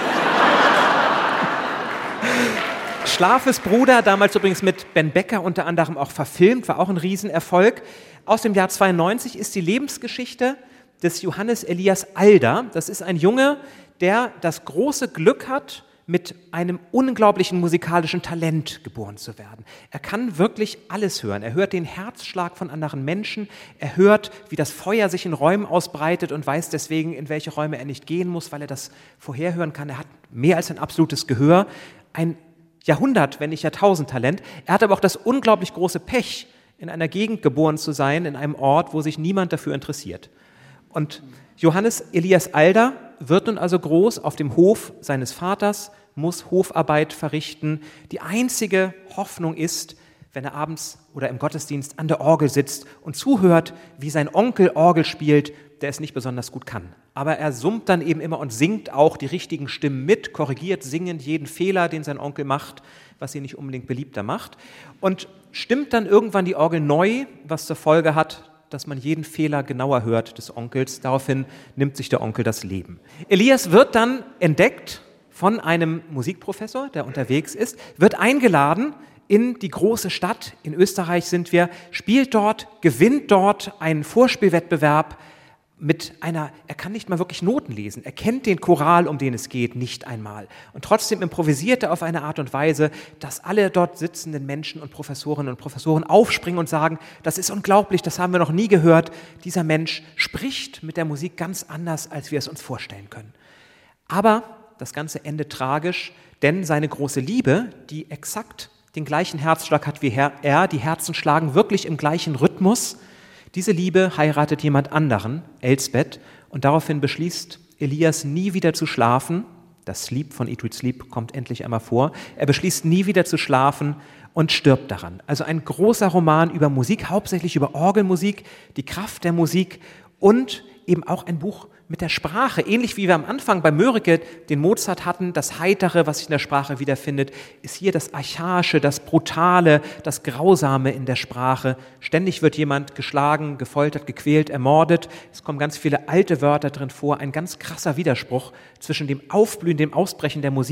Schlafes Bruder, damals übrigens mit Ben Becker unter anderem auch verfilmt, war auch ein Riesenerfolg. Aus dem Jahr 92 ist die Lebensgeschichte des Johannes Elias Alder. Das ist ein Junge, der das große Glück hat, mit einem unglaublichen musikalischen Talent geboren zu werden. Er kann wirklich alles hören. Er hört den Herzschlag von anderen Menschen. Er hört, wie das Feuer sich in Räumen ausbreitet und weiß deswegen, in welche Räume er nicht gehen muss, weil er das vorherhören kann. Er hat mehr als ein absolutes Gehör. Ein Jahrhundert, wenn nicht Jahrtausend-Talent. Er hat aber auch das unglaublich große Pech, in einer Gegend geboren zu sein, in einem Ort, wo sich niemand dafür interessiert. Und Johannes Elias Alder wird nun also groß auf dem Hof seines Vaters, muss Hofarbeit verrichten. Die einzige Hoffnung ist, wenn er abends oder im Gottesdienst an der Orgel sitzt und zuhört, wie sein Onkel Orgel spielt, der es nicht besonders gut kann. Aber er summt dann eben immer und singt auch die richtigen Stimmen mit, korrigiert singend jeden Fehler, den sein Onkel macht, was ihn nicht unbedingt beliebter macht. Und stimmt dann irgendwann die Orgel neu, was zur Folge hat, dass man jeden Fehler genauer hört des Onkels. Daraufhin nimmt sich der Onkel das Leben. Elias wird dann entdeckt von einem Musikprofessor, der unterwegs ist, wird eingeladen in die große Stadt, in Österreich sind wir, spielt dort, gewinnt dort einen Vorspielwettbewerb mit er kann nicht mal wirklich Noten lesen, er kennt den Choral, um den es geht, nicht einmal. Und trotzdem improvisiert er auf eine Art und Weise, dass alle dort sitzenden Menschen und Professorinnen aufspringen und sagen, das ist unglaublich, das haben wir noch nie gehört. Dieser Mensch spricht mit der Musik ganz anders, als wir es uns vorstellen können. Aber das Ganze endet tragisch, denn seine große Liebe, die exakt den gleichen Herzschlag hat wie er, die Herzen schlagen wirklich im gleichen Rhythmus. Diese Liebe heiratet jemand anderen, Elsbeth, und daraufhin beschließt Elias nie wieder zu schlafen. Das Sleep von Eat, Read, Sleep kommt endlich einmal vor. Er beschließt nie wieder zu schlafen und stirbt daran. Also ein großer Roman über Musik, hauptsächlich über Orgelmusik, die Kraft der Musik und eben auch ein Buch mit der Sprache. Ähnlich wie wir am Anfang bei Mörike den Mozart hatten, das Heitere, was sich in der Sprache wiederfindet, ist hier das Archaische, das Brutale, das Grausame in der Sprache. Ständig wird jemand geschlagen, gefoltert, gequält, ermordet. Es kommen ganz viele alte Wörter drin vor. Ein ganz krasser Widerspruch zwischen dem Aufblühen, dem Ausbrechen der Musik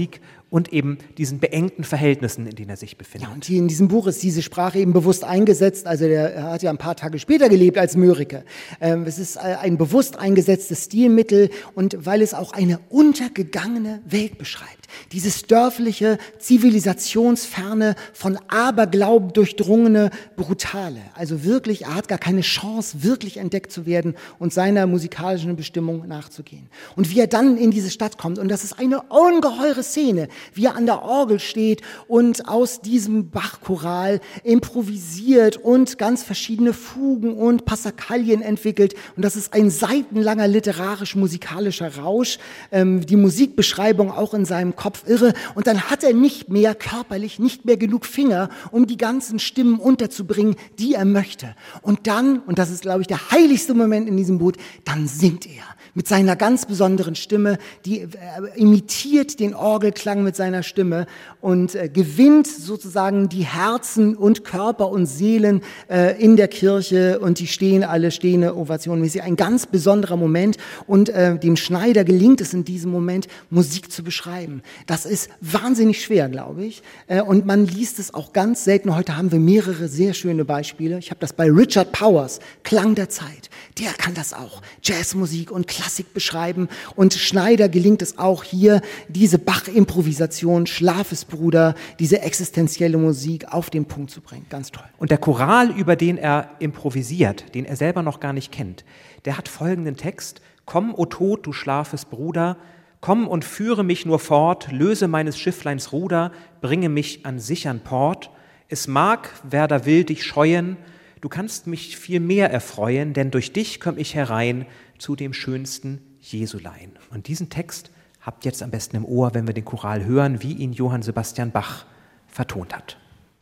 und eben diesen beengten Verhältnissen, in denen er sich befindet. Ja, und hier in diesem Buch ist diese Sprache eben bewusst eingesetzt. Also er hat ja ein paar Tage später gelebt als Mörike. Es ist ein bewusst eingesetztes Stilmittel und weil es auch eine untergegangene Welt beschreibt. Dieses dörfliche, zivilisationsferne, von Aberglauben durchdrungene, brutale. Also wirklich, er hat gar keine Chance, wirklich entdeckt zu werden und seiner musikalischen Bestimmung nachzugehen. Und wie er dann in diese Stadt kommt, und das ist eine ungeheure Szene, wie er an der Orgel steht und aus diesem Bachchoral improvisiert und ganz verschiedene Fugen und Passacaglia entwickelt. Und das ist ein seitenlanger literarisch-musikalischer Rausch. Die Musikbeschreibung auch in seinem Kopf irre. Und dann hat er nicht mehr körperlich, nicht mehr genug Finger, um die ganzen Stimmen unterzubringen, die er möchte. Und dann, und das ist, glaube ich, der heiligste Moment in diesem Buch, dann singt er mit seiner ganz besonderen Stimme, die imitiert den Orgelklang mit seiner Stimme und gewinnt sozusagen die Herzen und Körper und Seelen in der Kirche und die stehen alle stehende Ovationen. Es ist ein ganz besonderer Moment und dem Schneider gelingt es in diesem Moment, Musik zu beschreiben. Das ist wahnsinnig schwer, glaube ich, und man liest es auch ganz selten. Heute haben wir mehrere sehr schöne Beispiele. Ich habe das bei Richard Powers, Klang der Zeit. Der kann das auch. Jazzmusik und Klassik beschreiben. Und Schneider gelingt es auch hier, diese Bach-Improvisation, Schlafesbruder, diese existenzielle Musik auf den Punkt zu bringen. Ganz toll. Und der Choral, über den er improvisiert, den er selber noch gar nicht kennt, der hat folgenden Text: Komm, o Tod, du Schlafesbruder, komm und führe mich nur fort, löse meines Schiffleins Ruder, bringe mich an sichern Port. Es mag, wer da will, dich scheuen, du kannst mich viel mehr erfreuen, denn durch dich komm ich herein zu dem schönsten Jesulein. Und diesen Text habt ihr jetzt am besten im Ohr, wenn wir den Choral hören, wie ihn Johann Sebastian Bach vertont hat.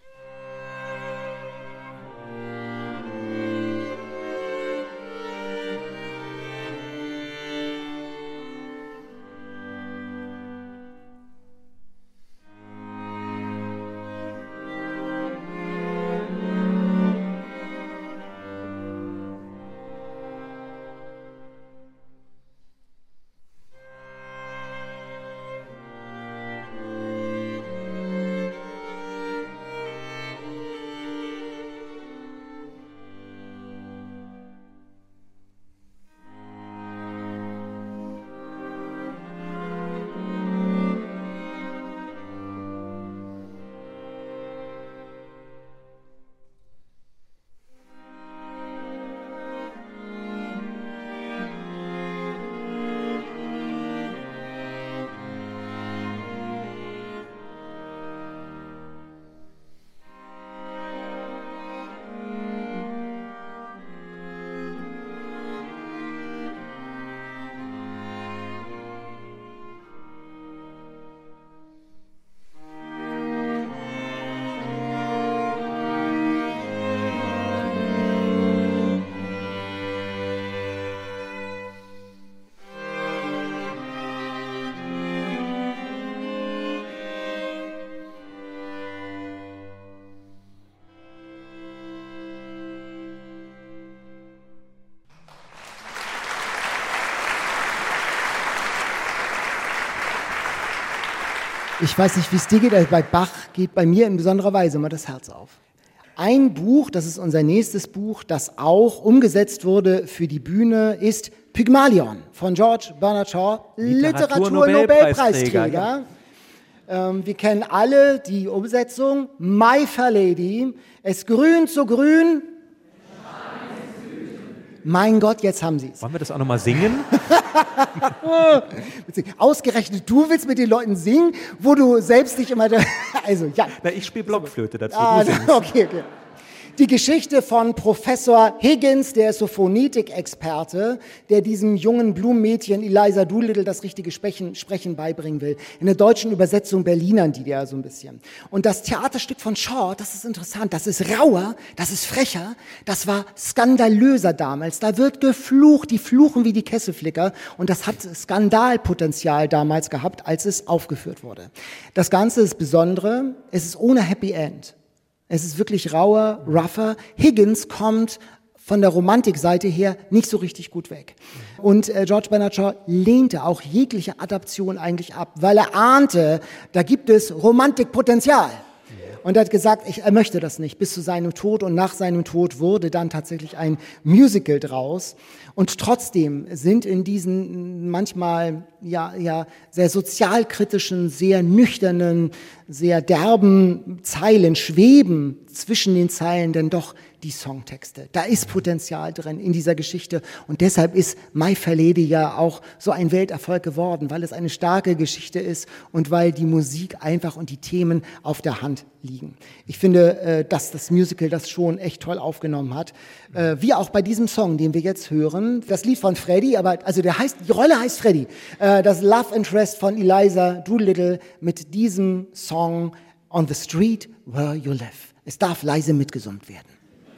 Ich weiß nicht, wie es dir geht, aber bei Bach geht bei mir in besonderer Weise immer das Herz auf. Ein Buch, das ist unser nächstes Buch, das auch umgesetzt wurde für die Bühne, ist Pygmalion von George Bernard Shaw, Literaturnobelpreisträger. Wir kennen alle die Umsetzung. My Fair Lady, es grünt so grün. Mein Gott, jetzt haben sie es. Wollen wir das auch nochmal singen? Ausgerechnet, du willst mit den Leuten singen, wo du selbst nicht immer... Also, ja. Na, ich spiele Blockflöte dazu. Okay. Die Geschichte von Professor Higgins, der ist so Phonetik-Experte, der diesem jungen Blumenmädchen Eliza Doolittle das richtige Sprechen beibringen will. In der deutschen Übersetzung Berlinern die ja so ein bisschen. Und das Theaterstück von Shaw, das ist interessant, das ist rauer, das ist frecher, das war skandalöser damals. Da wird geflucht, die fluchen wie die Kesselflicker und das hat Skandalpotenzial damals gehabt, als es aufgeführt wurde. Das Ganze ist Besondere, es ist ohne Happy End. Es ist wirklich rauer, rougher. Higgins kommt von der Romantikseite her nicht so richtig gut weg. Und George Bernard Shaw lehnte auch jegliche Adaption eigentlich ab, weil er ahnte, da gibt es Romantikpotenzial. Und er hat gesagt, er möchte das nicht, bis zu seinem Tod. Und nach seinem Tod wurde dann tatsächlich ein Musical draus. Und trotzdem sind in diesen manchmal sehr sozialkritischen, sehr nüchternen, sehr derben Zeilen schweben zwischen den Zeilen denn doch die Songtexte. Da ist Potenzial drin in dieser Geschichte und deshalb ist My Fair Lady ja auch so ein Welterfolg geworden, weil es eine starke Geschichte ist und weil die Musik einfach und die Themen auf der Hand liegen. Ich finde, dass das Musical das schon echt toll aufgenommen hat, wie auch bei diesem Song, den wir jetzt hören. Das Lied von Freddie, die Rolle heißt Freddie, das Love Interest von Eliza Doolittle mit diesem Song On the Street Where You Live. Es darf leise mitgesummt werden.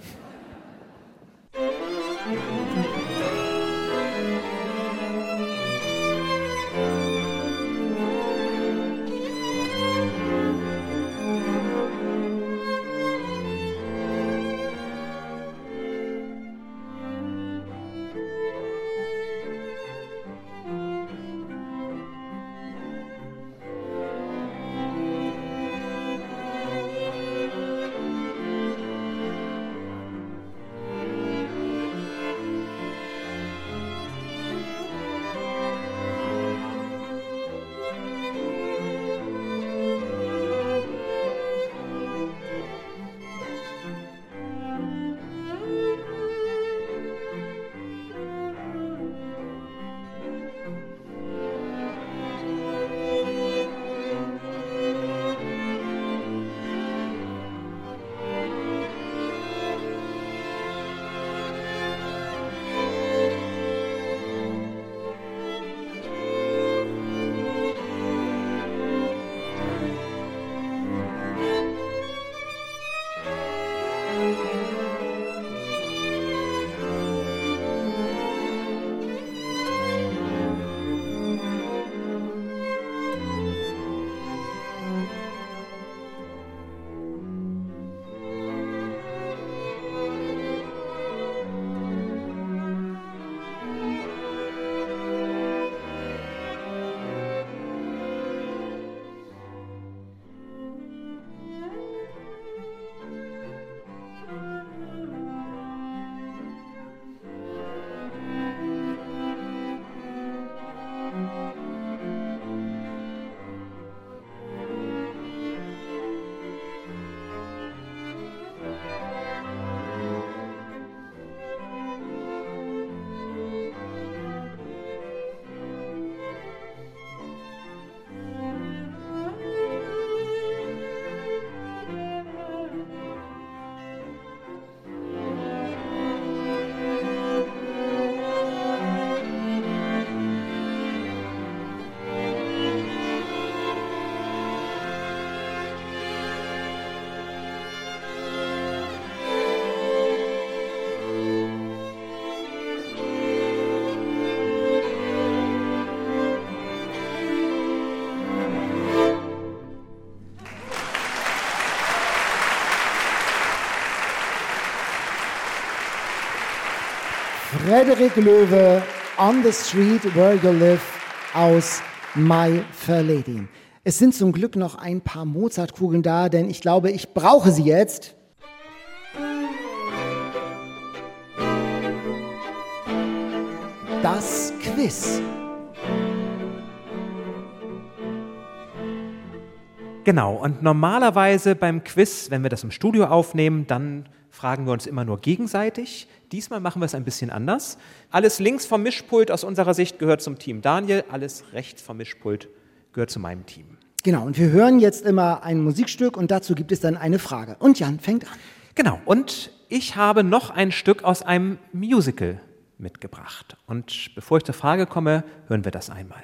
Frederik Loewe, On the Street Where You Live aus My Fair Lady. Es sind zum Glück noch ein paar Mozartkugeln da, denn ich glaube, ich brauche sie jetzt. Das Quiz. Genau, und normalerweise beim Quiz, wenn wir das im Studio aufnehmen, dann fragen wir uns immer nur gegenseitig. Diesmal machen wir es ein bisschen anders. Alles links vom Mischpult aus unserer Sicht gehört zum Team Daniel, alles rechts vom Mischpult gehört zu meinem Team. Genau, und wir hören jetzt immer ein Musikstück und dazu gibt es dann eine Frage. Und Jan fängt an. Genau, und ich habe noch ein Stück aus einem Musical mitgebracht. Und bevor ich zur Frage komme, hören wir das einmal.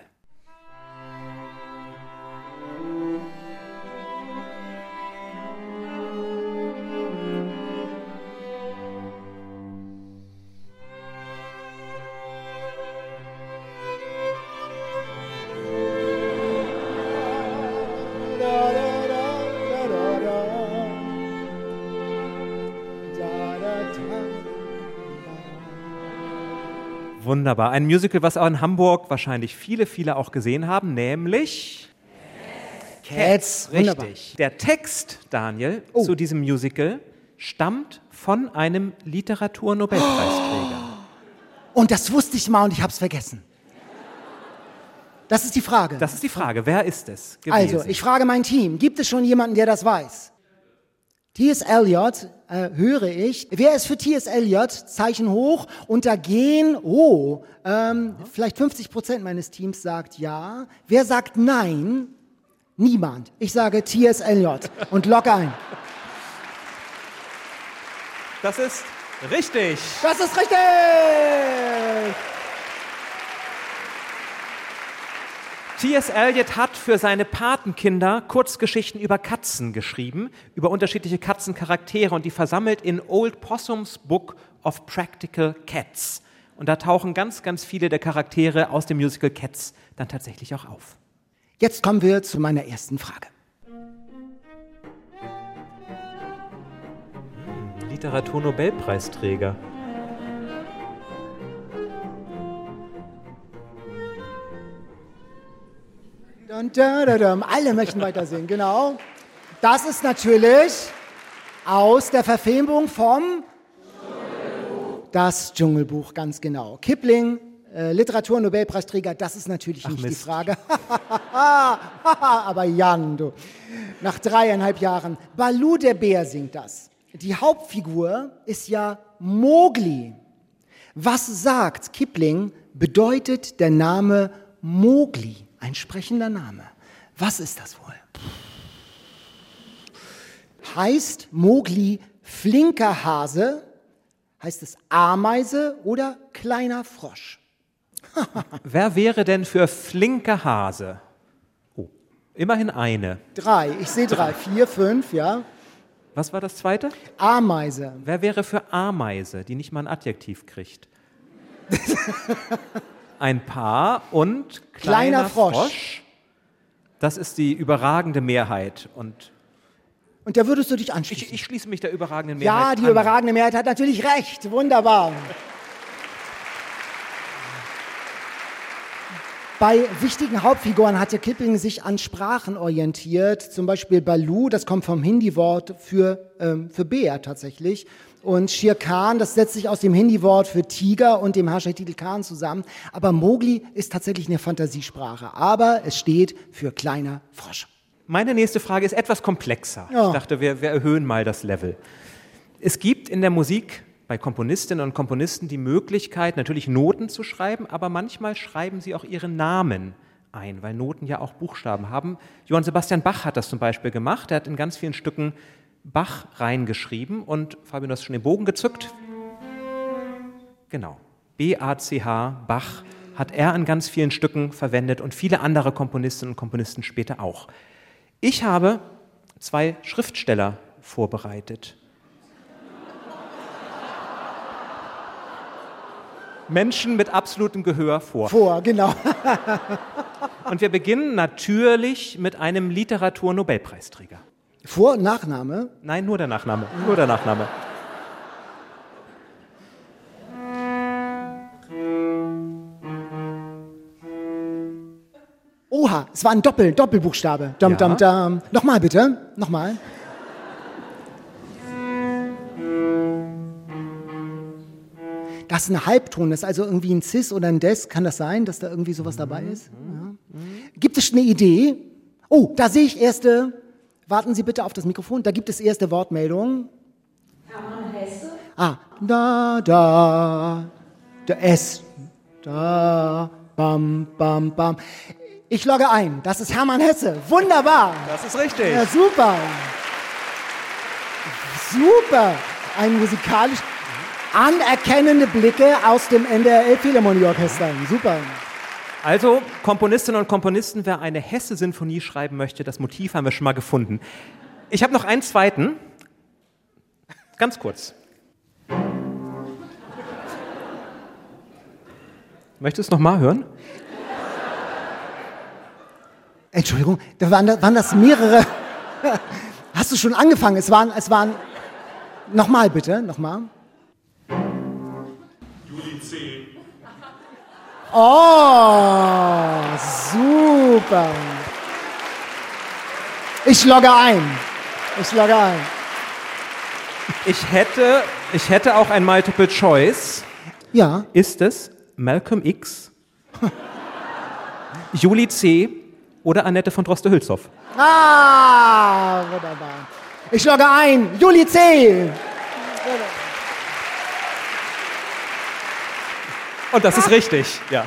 Wunderbar. Ein Musical, was auch in Hamburg wahrscheinlich viele auch gesehen haben, nämlich Cats. Richtig. Der Text, Daniel, zu diesem Musical stammt von einem Literaturnobelpreisträger. Und das wusste ich mal und ich habe es vergessen. Das ist die Frage. Das ist die Frage. Wer ist es gewesen? Also, ich frage mein Team. Gibt es schon jemanden, der das weiß? T.S. Eliot, höre ich. Wer ist für T.S. Eliot? Zeichen hoch. Und da gehen, vielleicht 50% meines Teams sagt ja. Wer sagt nein? Niemand. Ich sage T.S. Eliot und logge ein. Das ist richtig. Das ist richtig! T.S. Eliot hat für seine Patenkinder Kurzgeschichten über Katzen geschrieben, über unterschiedliche Katzencharaktere und die versammelt in Old Possum's Book of Practical Cats. Und da tauchen ganz viele der Charaktere aus dem Musical Cats dann tatsächlich auch auf. Jetzt kommen wir zu meiner ersten Frage. Literaturnobelpreisträger. Dun, dun, dun, dun. Alle möchten weitersehen, genau. Das ist natürlich aus der Verfilmung vom Das Dschungelbuch, ganz genau. Kipling, Literaturnobelpreisträger, das ist natürlich nicht die Frage. Aber Jan, du, nach 3,5 Jahren. Baloo der Bär singt das. Die Hauptfigur ist ja Mowgli. Was sagt Kipling, bedeutet der Name Mowgli? Ein sprechender Name. Was ist das wohl? Heißt Mowgli flinker Hase? Heißt es Ameise oder kleiner Frosch? Wer wäre denn für flinker Hase? Oh, immerhin eine. 3. Ich sehe 3, 4, 5, ja. Was war das zweite? Ameise. Wer wäre für Ameise, die nicht mal ein Adjektiv kriegt? Ein Paar und kleiner Frosch. Das ist die überragende Mehrheit. Und da würdest du dich anschließen? Ich schließe mich der überragenden Mehrheit an. Ja, die überragende Mehrheit hat natürlich recht. Wunderbar. Bei wichtigen Hauptfiguren hatte Kipling sich an Sprachen orientiert. Zum Beispiel Baloo, das kommt vom Hindi-Wort für Bär tatsächlich. Und Shere Khan, das setzt sich aus dem Hindi-Wort für Tiger und dem Herrschertitel Khan zusammen. Aber Mowgli ist tatsächlich eine Fantasiesprache. Aber es steht für kleiner Frosch. Meine nächste Frage ist etwas komplexer. Ja. Ich dachte, wir erhöhen mal das Level. Es gibt in der Musik bei Komponistinnen und Komponisten die Möglichkeit, natürlich Noten zu schreiben, aber manchmal schreiben sie auch ihren Namen ein, weil Noten ja auch Buchstaben haben. Johann Sebastian Bach hat das zum Beispiel gemacht. Er hat in ganz vielen Stücken Bach reingeschrieben und Fabian, du hast schon den Bogen gezückt. Genau. B-A-C-H, Bach, hat er in ganz vielen Stücken verwendet und viele andere Komponistinnen und Komponisten später auch. Ich habe 2 Schriftsteller vorbereitet. Menschen mit absolutem Gehör vor. Genau. Und wir beginnen natürlich mit einem Literaturnobelpreisträger. Vor- und Nachname? Nein, nur der Nachname. Nur der Nachname. Oha, es war ein Doppelbuchstabe. Dum, Ja. dum, dum. Nochmal bitte, nochmal. Das ist ein Halbton, das ist also irgendwie ein Cis oder ein Des. Kann das sein, dass da irgendwie sowas dabei ist? Ja. Gibt es eine Idee? Oh, da sehe ich erste, warten Sie bitte auf das Mikrofon, da gibt es erste Wortmeldungen. Hermann Hesse. Der S, da, bam, bam, bam. Ich logge ein, das ist Hermann Hesse, wunderbar. Das ist richtig. Ja, super. Super. Ein musikalisch anerkennende Blicke aus dem NDR Philharmonieorchester. Super. Also, Komponistinnen und Komponisten, wer eine Hesse-Sinfonie schreiben möchte, das Motiv haben wir schon mal gefunden. Ich habe noch einen zweiten. Ganz kurz. Möchtest du es nochmal hören? Entschuldigung, waren das mehrere? Hast du schon angefangen? Es waren nochmal bitte, nochmal. Juli 10. Oh, super. Ich logge ein. Ich hätte auch ein Multiple Choice. Ja. Ist es Malcolm X, Julie C. oder Annette von Droste-Hülshoff? Ah, wunderbar. Ich logge ein. Julie C. Und das ist richtig, ja.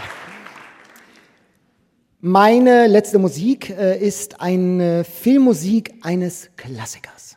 Meine letzte Musik ist eine Filmmusik eines Klassikers.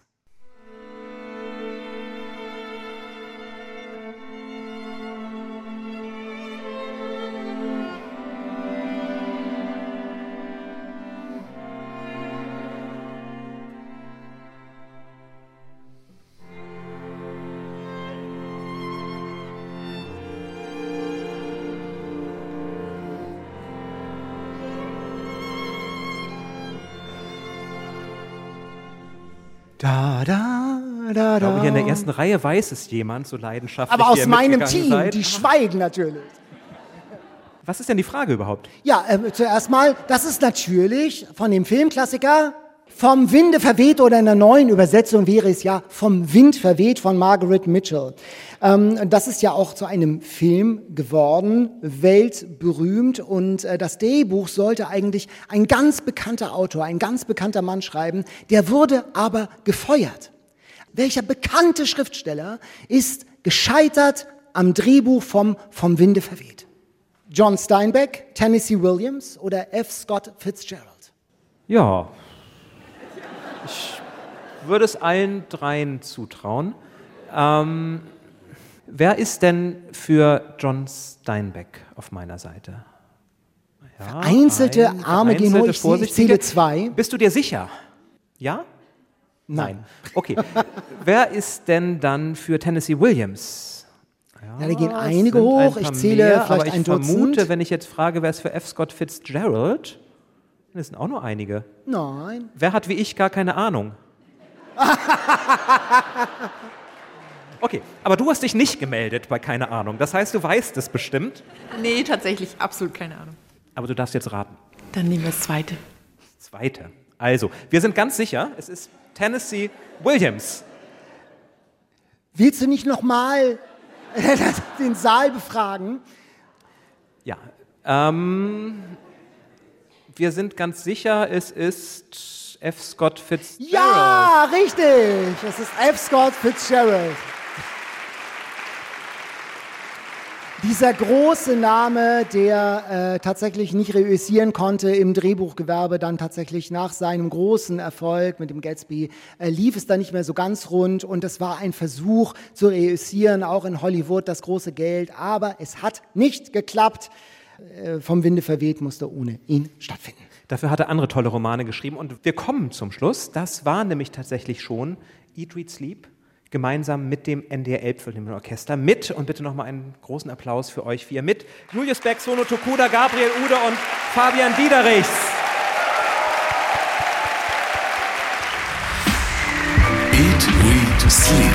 Da, da, da, Ich glaube, hier in der da. ersten Reihe weiß es jemand so leidenschaftlich, Aber wie aus ihr meinem mitgegangen Team, seid. die schweigen natürlich. Was ist denn die Frage überhaupt? Ja, zuerst mal, das ist natürlich von dem Filmklassiker Vom Winde verweht oder in der neuen Übersetzung wäre es ja Vom Wind verweht von Margaret Mitchell. Das ist ja auch zu einem Film geworden, weltberühmt und das Drehbuch sollte eigentlich ein ganz bekannter Autor, ein ganz bekannter Mann schreiben, der wurde aber gefeuert. Welcher bekannte Schriftsteller ist gescheitert am Drehbuch Vom Winde verweht? John Steinbeck, Tennessee Williams oder F. Scott Fitzgerald? Ja, ich würde es allen dreien zutrauen. Wer ist denn für John Steinbeck auf meiner Seite? Ja, Vereinzelte Arme gehen hoch, ich Vorsichtige. zähle 2. Bist du dir sicher? Ja? Nein. Okay. Wer ist denn dann für Tennessee Williams? Ja, da gehen es einige sind hoch, ein ich paar zähle mehr, vielleicht aber ein ich vermute, Dutzend. wenn ich jetzt frage, wer ist für F. Scott Fitzgerald, das sind auch nur einige. Nein. Wer hat wie ich gar keine Ahnung? Okay, aber du hast dich nicht gemeldet bei keine Ahnung. Das heißt, du weißt es bestimmt. Nee, tatsächlich absolut keine Ahnung. Aber du darfst jetzt raten. Dann nehmen wir das zweite. Zweite. Also, wir sind ganz sicher, es ist Tennessee Williams. Willst du nicht nochmal den Saal befragen? Ja, wir sind ganz sicher, es ist F. Scott Fitzgerald. Ja, richtig. Es ist F. Scott Fitzgerald. Dieser große Name, der tatsächlich nicht reüssieren konnte im Drehbuchgewerbe, dann tatsächlich nach seinem großen Erfolg mit dem Gatsby, lief es dann nicht mehr so ganz rund und es war ein Versuch zu reüssieren, auch in Hollywood, das große Geld, aber es hat nicht geklappt. Vom Winde verweht musste ohne ihn stattfinden. Dafür hat er andere tolle Romane geschrieben und wir kommen zum Schluss. Das war nämlich tatsächlich schon Eat, Read, Sleep, gemeinsam mit dem NDR Elbphilharmonischen Orchester mit, und bitte nochmal einen großen Applaus für euch vier mit, Julius Beck, Sono Tokuda, Gabriel Ude und Fabian Diederichs. Eat, Read, Sleep.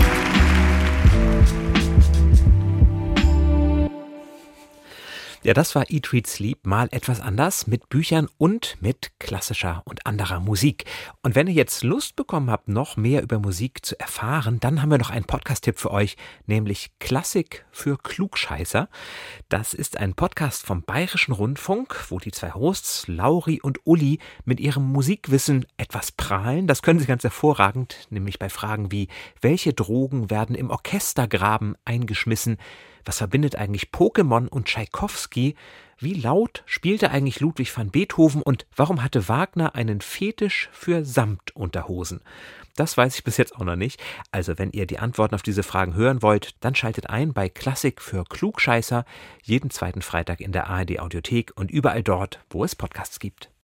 Ja, das war Eat, Read, Sleep mal etwas anders mit Büchern und mit klassischer und anderer Musik. Und wenn ihr jetzt Lust bekommen habt, noch mehr über Musik zu erfahren, dann haben wir noch einen Podcast-Tipp für euch, nämlich Klassik für Klugscheißer. Das ist ein Podcast vom Bayerischen Rundfunk, wo die zwei Hosts, Lauri und Uli, mit ihrem Musikwissen etwas prahlen. Das können sie ganz hervorragend, nämlich bei Fragen wie, welche Drogen werden im Orchestergraben eingeschmissen? Was verbindet eigentlich Pokémon und Tschaikowski? Wie laut spielte eigentlich Ludwig van Beethoven und warum hatte Wagner einen Fetisch für Samtunterhosen? Das weiß ich bis jetzt auch noch nicht. Also wenn ihr die Antworten auf diese Fragen hören wollt, dann schaltet ein bei Klassik für Klugscheißer, jeden zweiten Freitag in der ARD Audiothek und überall dort, wo es Podcasts gibt.